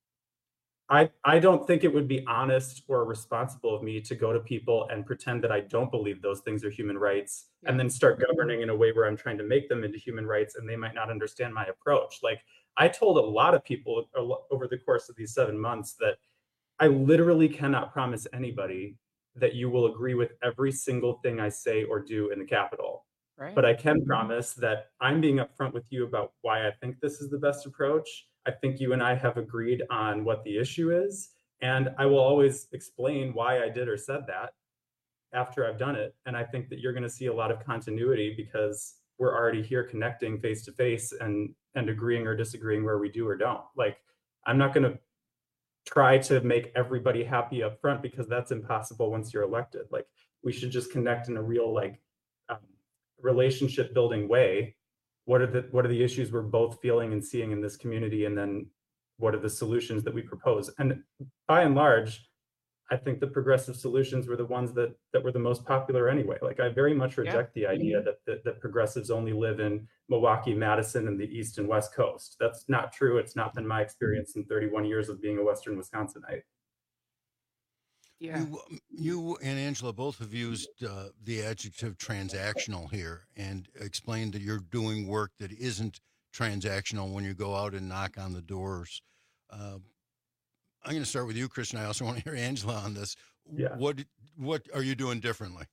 I, I don't think it would be honest or responsible of me to go to people and pretend that I don't believe those things are human rights, yeah, and then start governing in a way where I'm trying to make them into human rights and they might not understand my approach. Like, I told a lot of people over the course of these seven months that I literally cannot promise anybody that you will agree with every single thing I say or do in the Capitol. Right. But I can promise that I'm being upfront with you about why I think this is the best approach. I think you and I have agreed on what the issue is, and I will always explain why I did or said that after I've done it. And I think that you're going to see a lot of continuity because we're already here connecting face to face and and agreeing or disagreeing where we do or don't. Like, I'm not going to try to make everybody happy up front because that's impossible once you're elected. Like, we should just connect in a real, like, um, relationship building way. What are the what are the issues we're both feeling and seeing in this community, and then what are the solutions that we propose? And by and large, I think the progressive solutions were the ones that that were the most popular anyway. Like, I very much reject yeah. the idea that, that that progressives only live in Milwaukee, Madison, and the East and West Coast. That's not true. It's not been my experience in thirty-one years of being a Western Wisconsinite. Yeah. You, you and Angela both have used uh, the adjective transactional here and explained that you're doing work that isn't transactional when you go out and knock on the doors. Uh, I'm going to start with you, Christian. I also want to hear Angela on this. Yeah. What what are you doing differently?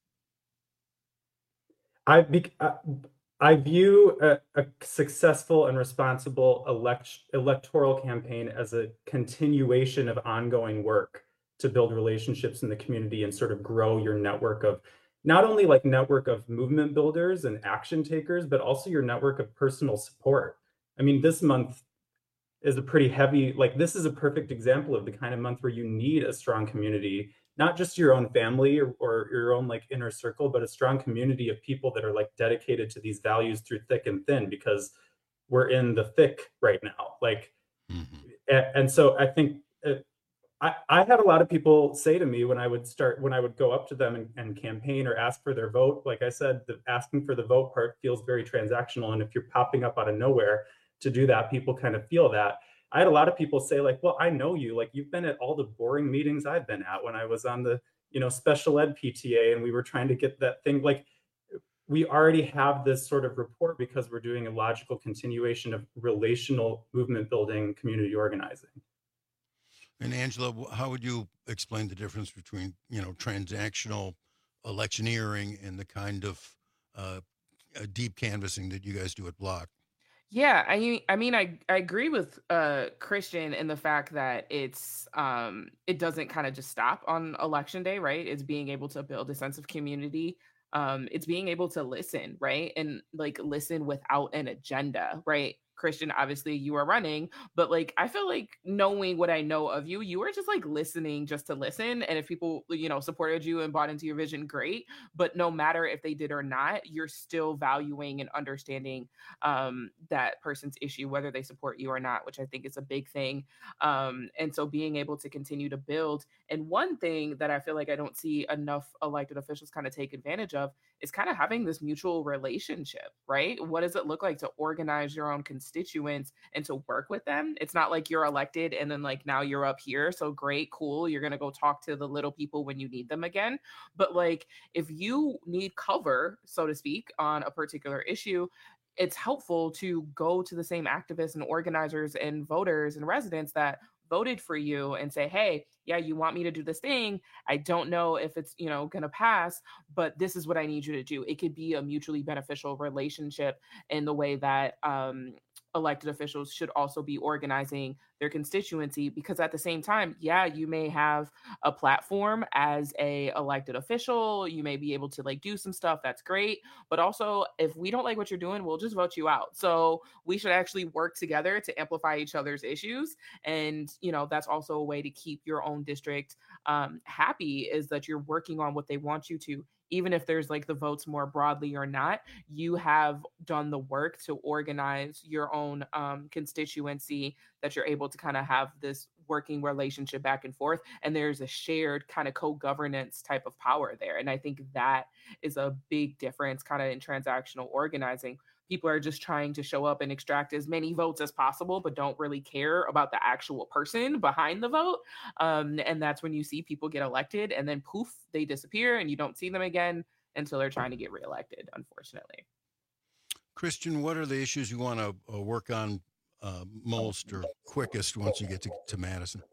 I be, I, I view a, a successful and responsible elect, electoral campaign as a continuation of ongoing work to build relationships in the community and sort of grow your network of not only like network of movement builders and action takers, but also your network of personal support. I mean, this month is a pretty heavy, like, this is a perfect example of the kind of month where you need a strong community, not just your own family or, or your own like inner circle, but a strong community of people that are like dedicated to these values through thick and thin, because we're in the thick right now. Like, mm-hmm. and, and so I think uh, I, I had a lot of people say to me when I would start, when I would go up to them and, and campaign or ask for their vote, like I said, the asking for the vote part feels very transactional. And if you're popping up out of nowhere to do that, people kind of feel that. I had a lot of people say like, well, I know you, like, you've been at all the boring meetings I've been at when I was on the, you know, special ed P T A and we were trying to get that thing. Like, we already have this sort of rapport because we're doing a logical continuation of relational movement building, community organizing. And Angela, how would you explain the difference between, you know, transactional electioneering and the kind of uh, uh, deep canvassing that you guys do at Block. Yeah, I mean, I mean, I, I agree with uh, Christian in the fact that it's um, it doesn't kind of just stop on election day, right? It's being able to build a sense of community. Um, it's being able to listen, right? And like listen without an agenda, right? Christian, obviously you are running, but like I feel like knowing what I know of you, you were just like listening just to listen. And if people, you know, supported you and bought into your vision, great. But no matter if they did or not, you're still valuing and understanding um, that person's issue, whether they support you or not, which I think is a big thing. Um, and so being able to continue to build. And one thing that I feel like I don't see enough elected officials kind of take advantage of is kind of having this mutual relationship, right? What does it look like to organize your own constituents and to work with them? It's not like you're elected and then like now you're up here. So great, cool. You're going to go talk to the little people when you need them again. But like if you need cover, so to speak, on a particular issue, it's helpful to go to the same activists and organizers and voters and residents that voted for you and say, hey, yeah, you want me to do this thing. I don't know if it's, you know, going to pass, but this is what I need you to do. It could be a mutually beneficial relationship in the way that um, elected officials should also be organizing their constituency, because at the same time, yeah, you may have a platform as a elected official. You may be able to like do some stuff. That's great. But also if we don't like what you're doing, we'll just vote you out. So we should actually work together to amplify each other's issues. And, you know, that's also a way to keep your own district um, happy, is that you're working on what they want you to. Even if there's like the votes more broadly or not, you have done the work to organize your own um, constituency, that you're able to kind of have this working relationship back and forth. And there's a shared kind of co-governance type of power there. And I think that is a big difference kind of in transactional organizing. People are just trying to show up and extract as many votes as possible, but don't really care about the actual person behind the vote. Um, and that's when you see people get elected and then poof, they disappear and you don't see them again until they're trying to get reelected, unfortunately. Christian, what are the issues you want to uh, work on uh, most or quickest once you get to, to Madison?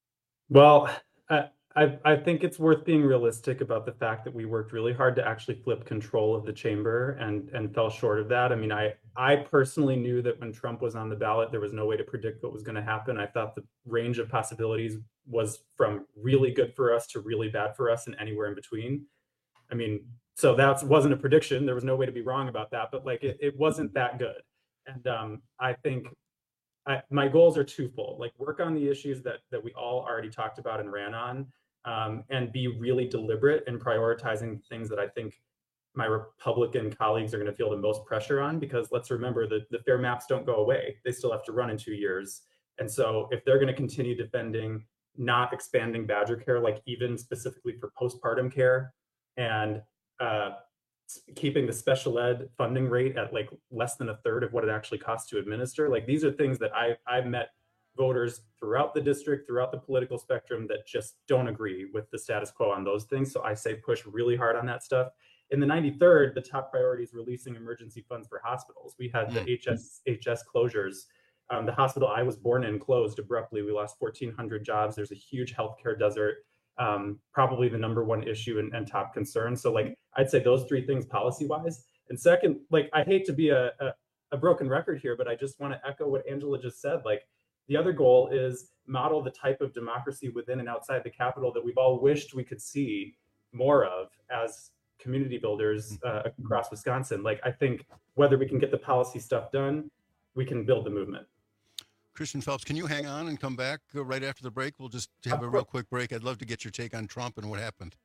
Well, uh, I, I think it's worth being realistic about the fact that we worked really hard to actually flip control of the chamber and, and fell short of that. I mean, I, I personally knew that when Trump was on the ballot, there was no way to predict what was going to happen. I thought the range of possibilities was from really good for us to really bad for us and anywhere in between. I mean, so that wasn't a prediction. There was no way to be wrong about that, but like it, it wasn't that good. And um, I think I, my goals are twofold, like work on the issues that that we all already talked about and ran on. Um, and be really deliberate in prioritizing things that I think my Republican colleagues are going to feel the most pressure on, because let's remember that the fair maps don't go away. They still have to run in two years. And so if they're going to continue defending not expanding Badger Care, like even specifically for postpartum care, and uh, keeping the special ed funding rate at like less than a third of what it actually costs to administer, like these are things that I, I've met voters throughout the district, throughout the political spectrum that just don't agree with the status quo on those things. So I say push really hard on that stuff. In the ninety-third, the top priority is releasing emergency funds for hospitals. We had the mm. H S H S closures. Um, the hospital I was born in closed abruptly. We lost fourteen hundred jobs. There's a huge healthcare desert, um, probably the number one issue and, and top concern. So like, I'd say those three things policy wise. And second, like, I hate to be a, a, a broken record here, but I just want to echo what Angela just said. Like, the other goal is model the type of democracy within and outside the Capitol that we've all wished we could see more of as community builders uh, across Wisconsin. Like, I think whether we can get the policy stuff done, we can build the movement. Christian Phelps, can you hang on and come back uh, right after the break? We'll just have a real quick break. I'd love to get your take on Trump and what happened.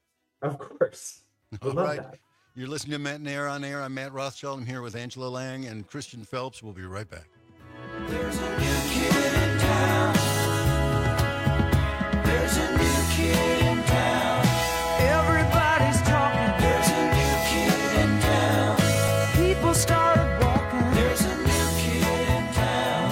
Of course. All right. That. You're listening to Matt and Air on Air. I'm Matt Rothschild. I'm here with Angela Lang and Christian Phelps. We'll be right back. There's a new kid in town. There's a new kid in town. Everybody's talking. There's a new kid in town. People started walking. There's a new kid in town.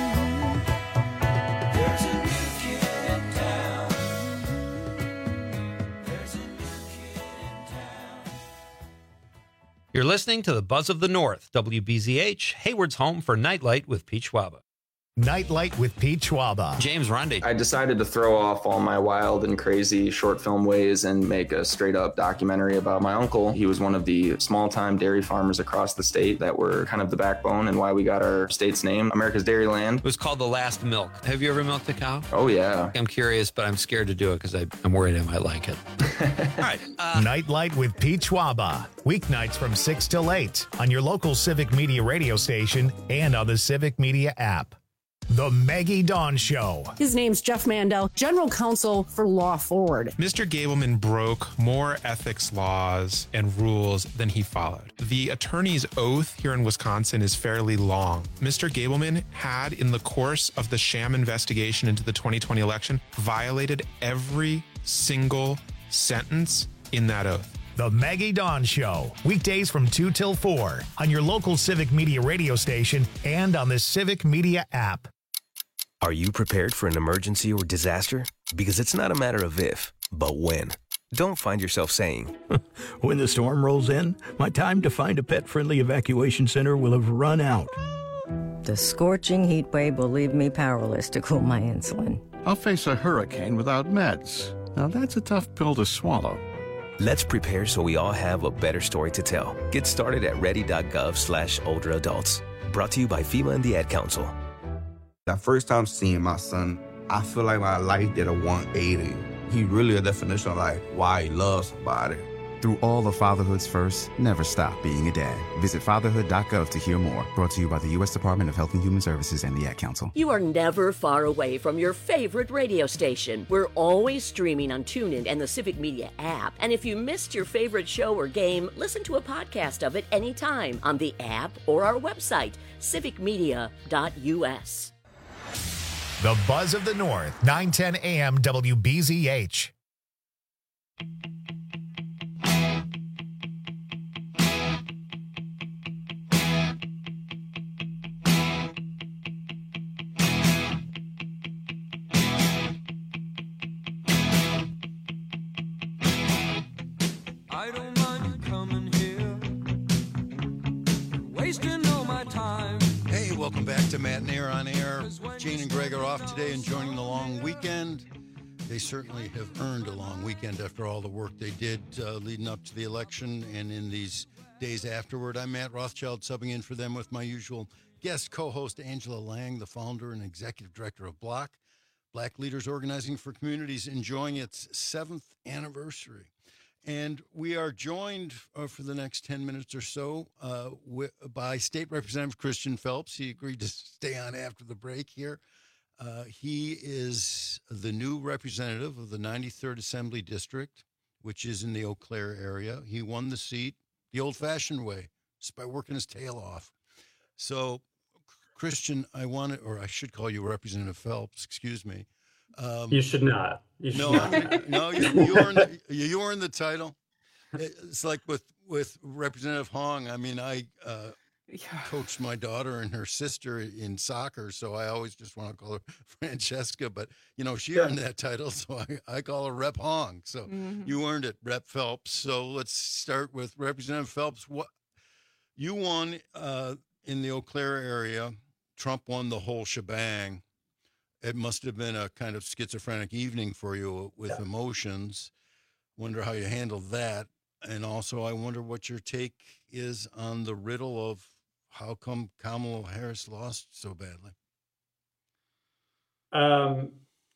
There's a new kid in town. There's a new kid in town. You're listening to the Buzz of the North, W B Z H, Hayward's home for Nightlight with Pete Schwaba. Nightlight with Pete Schwaba. James Rundy. I decided to throw off all my wild and crazy short film ways and make a straight up documentary about my uncle. He was one of the small time dairy farmers across the state that were kind of the backbone and why we got our state's name, America's Dairyland. It was called The Last Milk. Have you ever milked a cow? Oh, yeah. I'm curious, but I'm scared to do it because I'm worried I might like it. All right. Uh, Nightlight with Pete Schwaba. Weeknights from six till eight on your local Civic Media radio station and on the Civic Media app. The Maggie Dawn Show. His name's Jeff Mandel, General Counsel for Law Forward. Mister Gableman broke more ethics laws and rules than he followed. The attorney's oath here in Wisconsin is fairly long. Mister Gableman had, in the course of the sham investigation into the twenty twenty election, violated every single sentence in that oath. The Maggie Dawn Show. Weekdays from two till four on your local Civic Media radio station and on the Civic Media app. Are you prepared for an emergency or disaster? Because it's not a matter of if, but when. Don't find yourself saying, when the storm rolls in, my time to find a pet-friendly evacuation center will have run out. The scorching heat wave will leave me powerless to cool my insulin. I'll face a hurricane without meds. Now that's a tough pill to swallow. Let's prepare so we all have a better story to tell. Get started at ready.gov slash older adults. Brought to you by FEMA and the Ad Council. The first time seeing my son, I feel like my life did a one eighty. He really a definition of like why he loves somebody. Through all of fatherhood's first, never stop being a dad. Visit fatherhood dot gov to hear more. Brought to you by the U S Department of Health and Human Services and the Ad Council. You are never far away from your favorite radio station. We're always streaming on TuneIn and the Civic Media app. And if you missed your favorite show or game, listen to a podcast of it anytime on the app or our website, civic media dot u s. The Buzz of the North, nine ten a m W B Z H. I don't mind you coming here, wasting all my time. Hey, welcome back to Matt and Air on Air. Jane and Greg are off today enjoying the long weekend. They certainly have earned a long weekend after all the work they did uh, leading up to the election and in these days afterward. I'm Matt Rothschild, subbing in for them with my usual guest co-host Angela Lang, the founder and executive director of Block, Black Leaders Organizing for Communities, enjoying its seventh anniversary. And we are joined uh, for the next ten minutes or so uh, with, by State Representative Christian Phelps. He agreed to stay on after the break here. Uh, he is the new representative of the ninety-third Assembly District, which is in the Eau Claire area. He won the seat the old-fashioned way, just by working his tail off. So, Christian, I want to, or I should call you Representative Phelps, excuse me. Um, you should not. You should no, not. no, you, you earned the, you earned the title. It's like with with Representative Hong. I mean, I uh, yeah. coached my daughter and her sister in soccer, so I always just want to call her Francesca. But you know, she yeah. earned that title, so I, I call her Rep Hong. So mm-hmm. you earned it, Rep Phelps. So let's start with Representative Phelps. What you won uh, in the Eau Claire area? Trump won the whole shebang. It must have been a kind of schizophrenic evening for you with yeah. emotions. Wonder how you handled that. And also, I wonder what your take is on the riddle of how come Kamala Harris lost so badly. Um,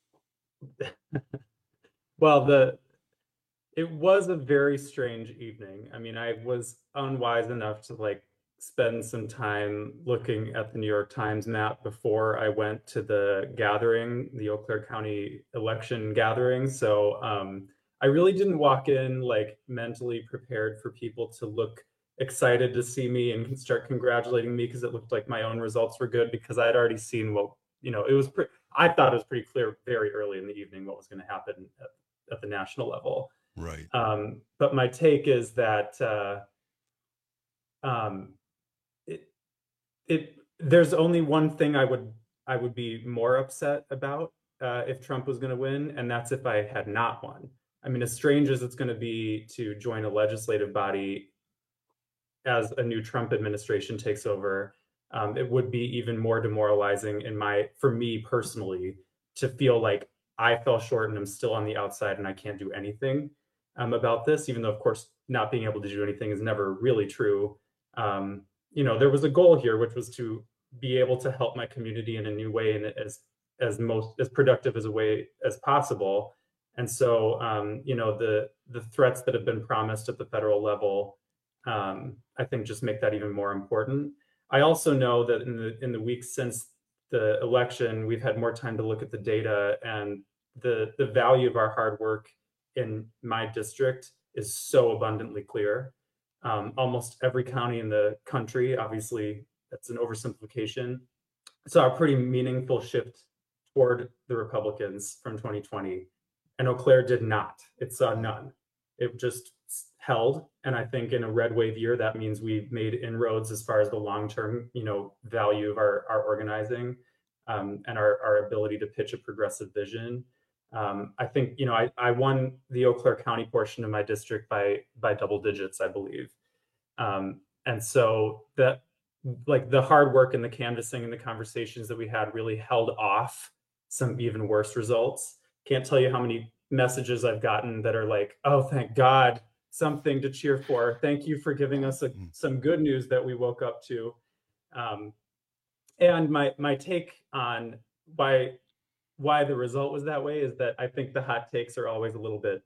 well, the it was a very strange evening. I mean, I was unwise enough to like spend some time looking at the New York Times map before I went to the gathering, the Eau Claire County election gathering. So um, I really didn't walk in like mentally prepared for people to look excited to see me and start congratulating me because it looked like my own results were good because I had already seen what, you know, it was, pre- I thought it was pretty clear very early in the evening what was going to happen at, at the national level. Right. Um, but my take is that uh, um, it, it, there's only one thing I would, I would be more upset about uh, if Trump was going to win, and that's if I had not won. I mean, as strange as it's going to be to join a legislative body as a new Trump administration takes over, um, it would be even more demoralizing in my, for me personally, to feel like I fell short and I'm still on the outside and I can't do anything um, about this, even though, of course, not being able to do anything is never really true. Um, you know, there was a goal here, which was to be able to help my community in a new way and as as most as productive as a way as possible. And so, um, you know, the the threats that have been promised at the federal level, um, I think just make that even more important. I also know that in the in the weeks since the election, we've had more time to look at the data, and the the value of our hard work in my district is so abundantly clear. Um, almost every county in the country, obviously that's an oversimplification, saw a pretty meaningful shift toward the Republicans from twenty twenty. And Eau Claire did not. It saw none. It just held. And I think in a red wave year, that means we made inroads as far as the long-term, you know, value of our, our organizing um, and our, our ability to pitch a progressive vision. Um, I think, you know, I, I won the Eau Claire County portion of my district by by double digits, I believe. Um, and so that, like the hard work and the canvassing and the conversations that we had really held off some even worse results. Can't tell you how many messages I've gotten that are like, oh, thank God, something to cheer for. Thank you for giving us a, some good news that we woke up to. Um, and my my take on why why the result was that way is that I think the hot takes are always a little bit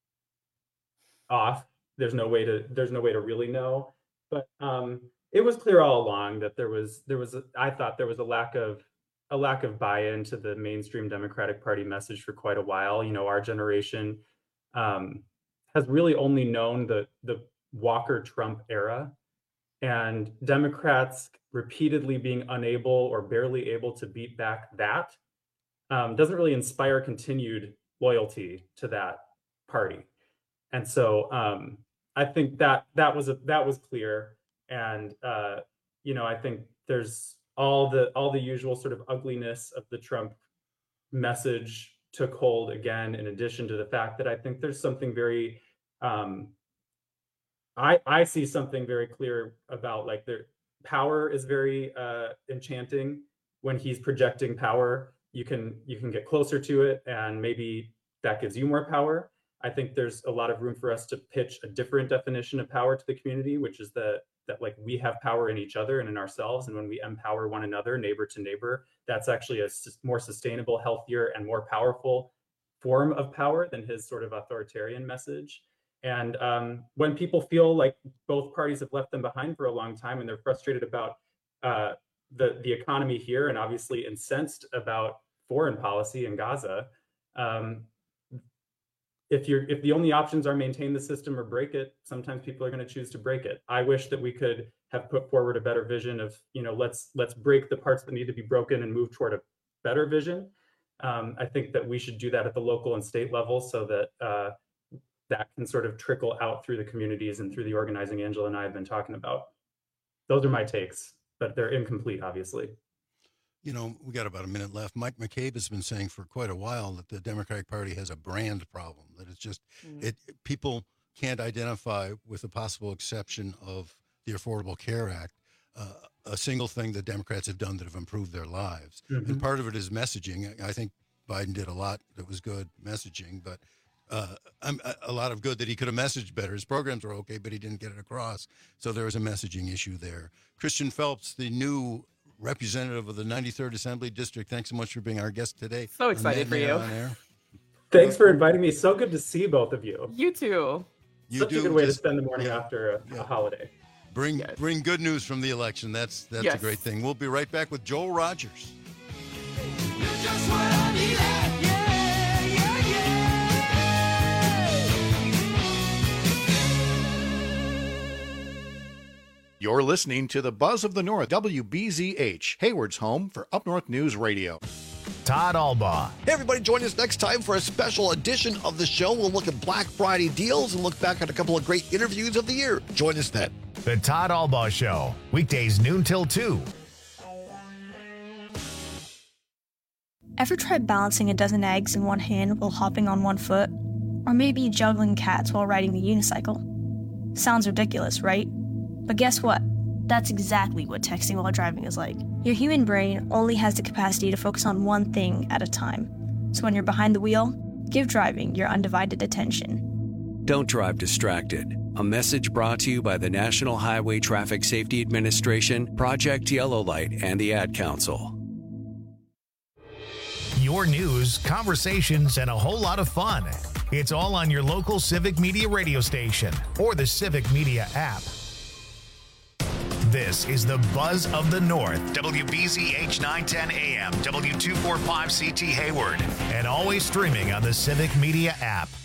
off. There's no way to there's no way to really know. But um, it was clear all along that there was there was a, I thought there was a lack of a lack of buy-in to the mainstream Democratic Party message for quite a while. You know, our generation um, has really only known the the Walker-Trump era, and Democrats repeatedly being unable or barely able to beat back that um, doesn't really inspire continued loyalty to that party. And so um, I think that that was a, that was clear. And uh, you know, I think there's all the all the usual sort of ugliness of the Trump message took hold again, in addition to the fact that I think there's something very um, I I see something very clear about, like, their power is very uh, enchanting. When he's projecting power, you can you can get closer to it, and maybe that gives you more power. I think there's a lot of room for us to pitch a different definition of power to the community, which is that that like we have power in each other and in ourselves, and when we empower one another, neighbor to neighbor, that's actually a s- more sustainable, healthier, and more powerful form of power than his sort of authoritarian message. And um, when people feel like both parties have left them behind for a long time, and they're frustrated about uh, the the economy here, and obviously incensed about foreign policy in Gaza, um, if you're if the only options are maintain the system or break it, sometimes people are going to choose to break it. I wish that we could have put forward a better vision of, you know, let's let's break the parts that need to be broken and move toward a better vision. Um, I think that we should do that at the local and state level, so that uh, that can sort of trickle out through the communities and through the organizing Angela and I have been talking about. Those are my takes, but they're incomplete, obviously. You know, we got about a minute left. Mike McCabe has been saying for quite a while that the Democratic Party has a brand problem, that it's just, mm. it people can't identify, with the possible exception of the Affordable Care Act, uh, a single thing that Democrats have done that have improved their lives. Mm-hmm. And part of it is messaging. I think Biden did a lot that was good messaging, but uh, a lot of good that he could have messaged better. His programs were okay, but he didn't get it across. So there was a messaging issue there. Christian Phelps, the new representative of the ninety-third Assembly District, thanks so much for being our guest today. So excited for you. Thanks for inviting me. So good to see both of you. You too. You Such do a good way just, to spend the morning yeah, after a, yeah. a holiday. Bring yes. bring good news from the election. That's that's yes. a great thing. We'll be right back with Joel Rogers. You're listening to the Buzz of the North, W B Z H, Hayward's home for Up North News Radio. Todd Albaugh. Hey, everybody, join us next time for a special edition of the show. We'll look at Black Friday deals and look back at a couple of great interviews of the year. Join us then. The Todd Albaugh Show, weekdays noon till two. Ever tried balancing a dozen eggs in one hand while hopping on one foot? Or maybe juggling cats while riding the unicycle? Sounds ridiculous, right? But guess what? That's exactly what texting while driving is like. Your human brain only has the capacity to focus on one thing at a time. So when you're behind the wheel, give driving your undivided attention. Don't drive distracted. A message brought to you by the National Highway Traffic Safety Administration, Project Yellow Light, and the Ad Council. Your news, conversations, and a whole lot of fun. It's all on your local Civic Media radio station or the Civic Media app. This is the Buzz of the North, W B Z H nine ten A M, W two forty-five C T Hayward, and always streaming on the Civic Media app.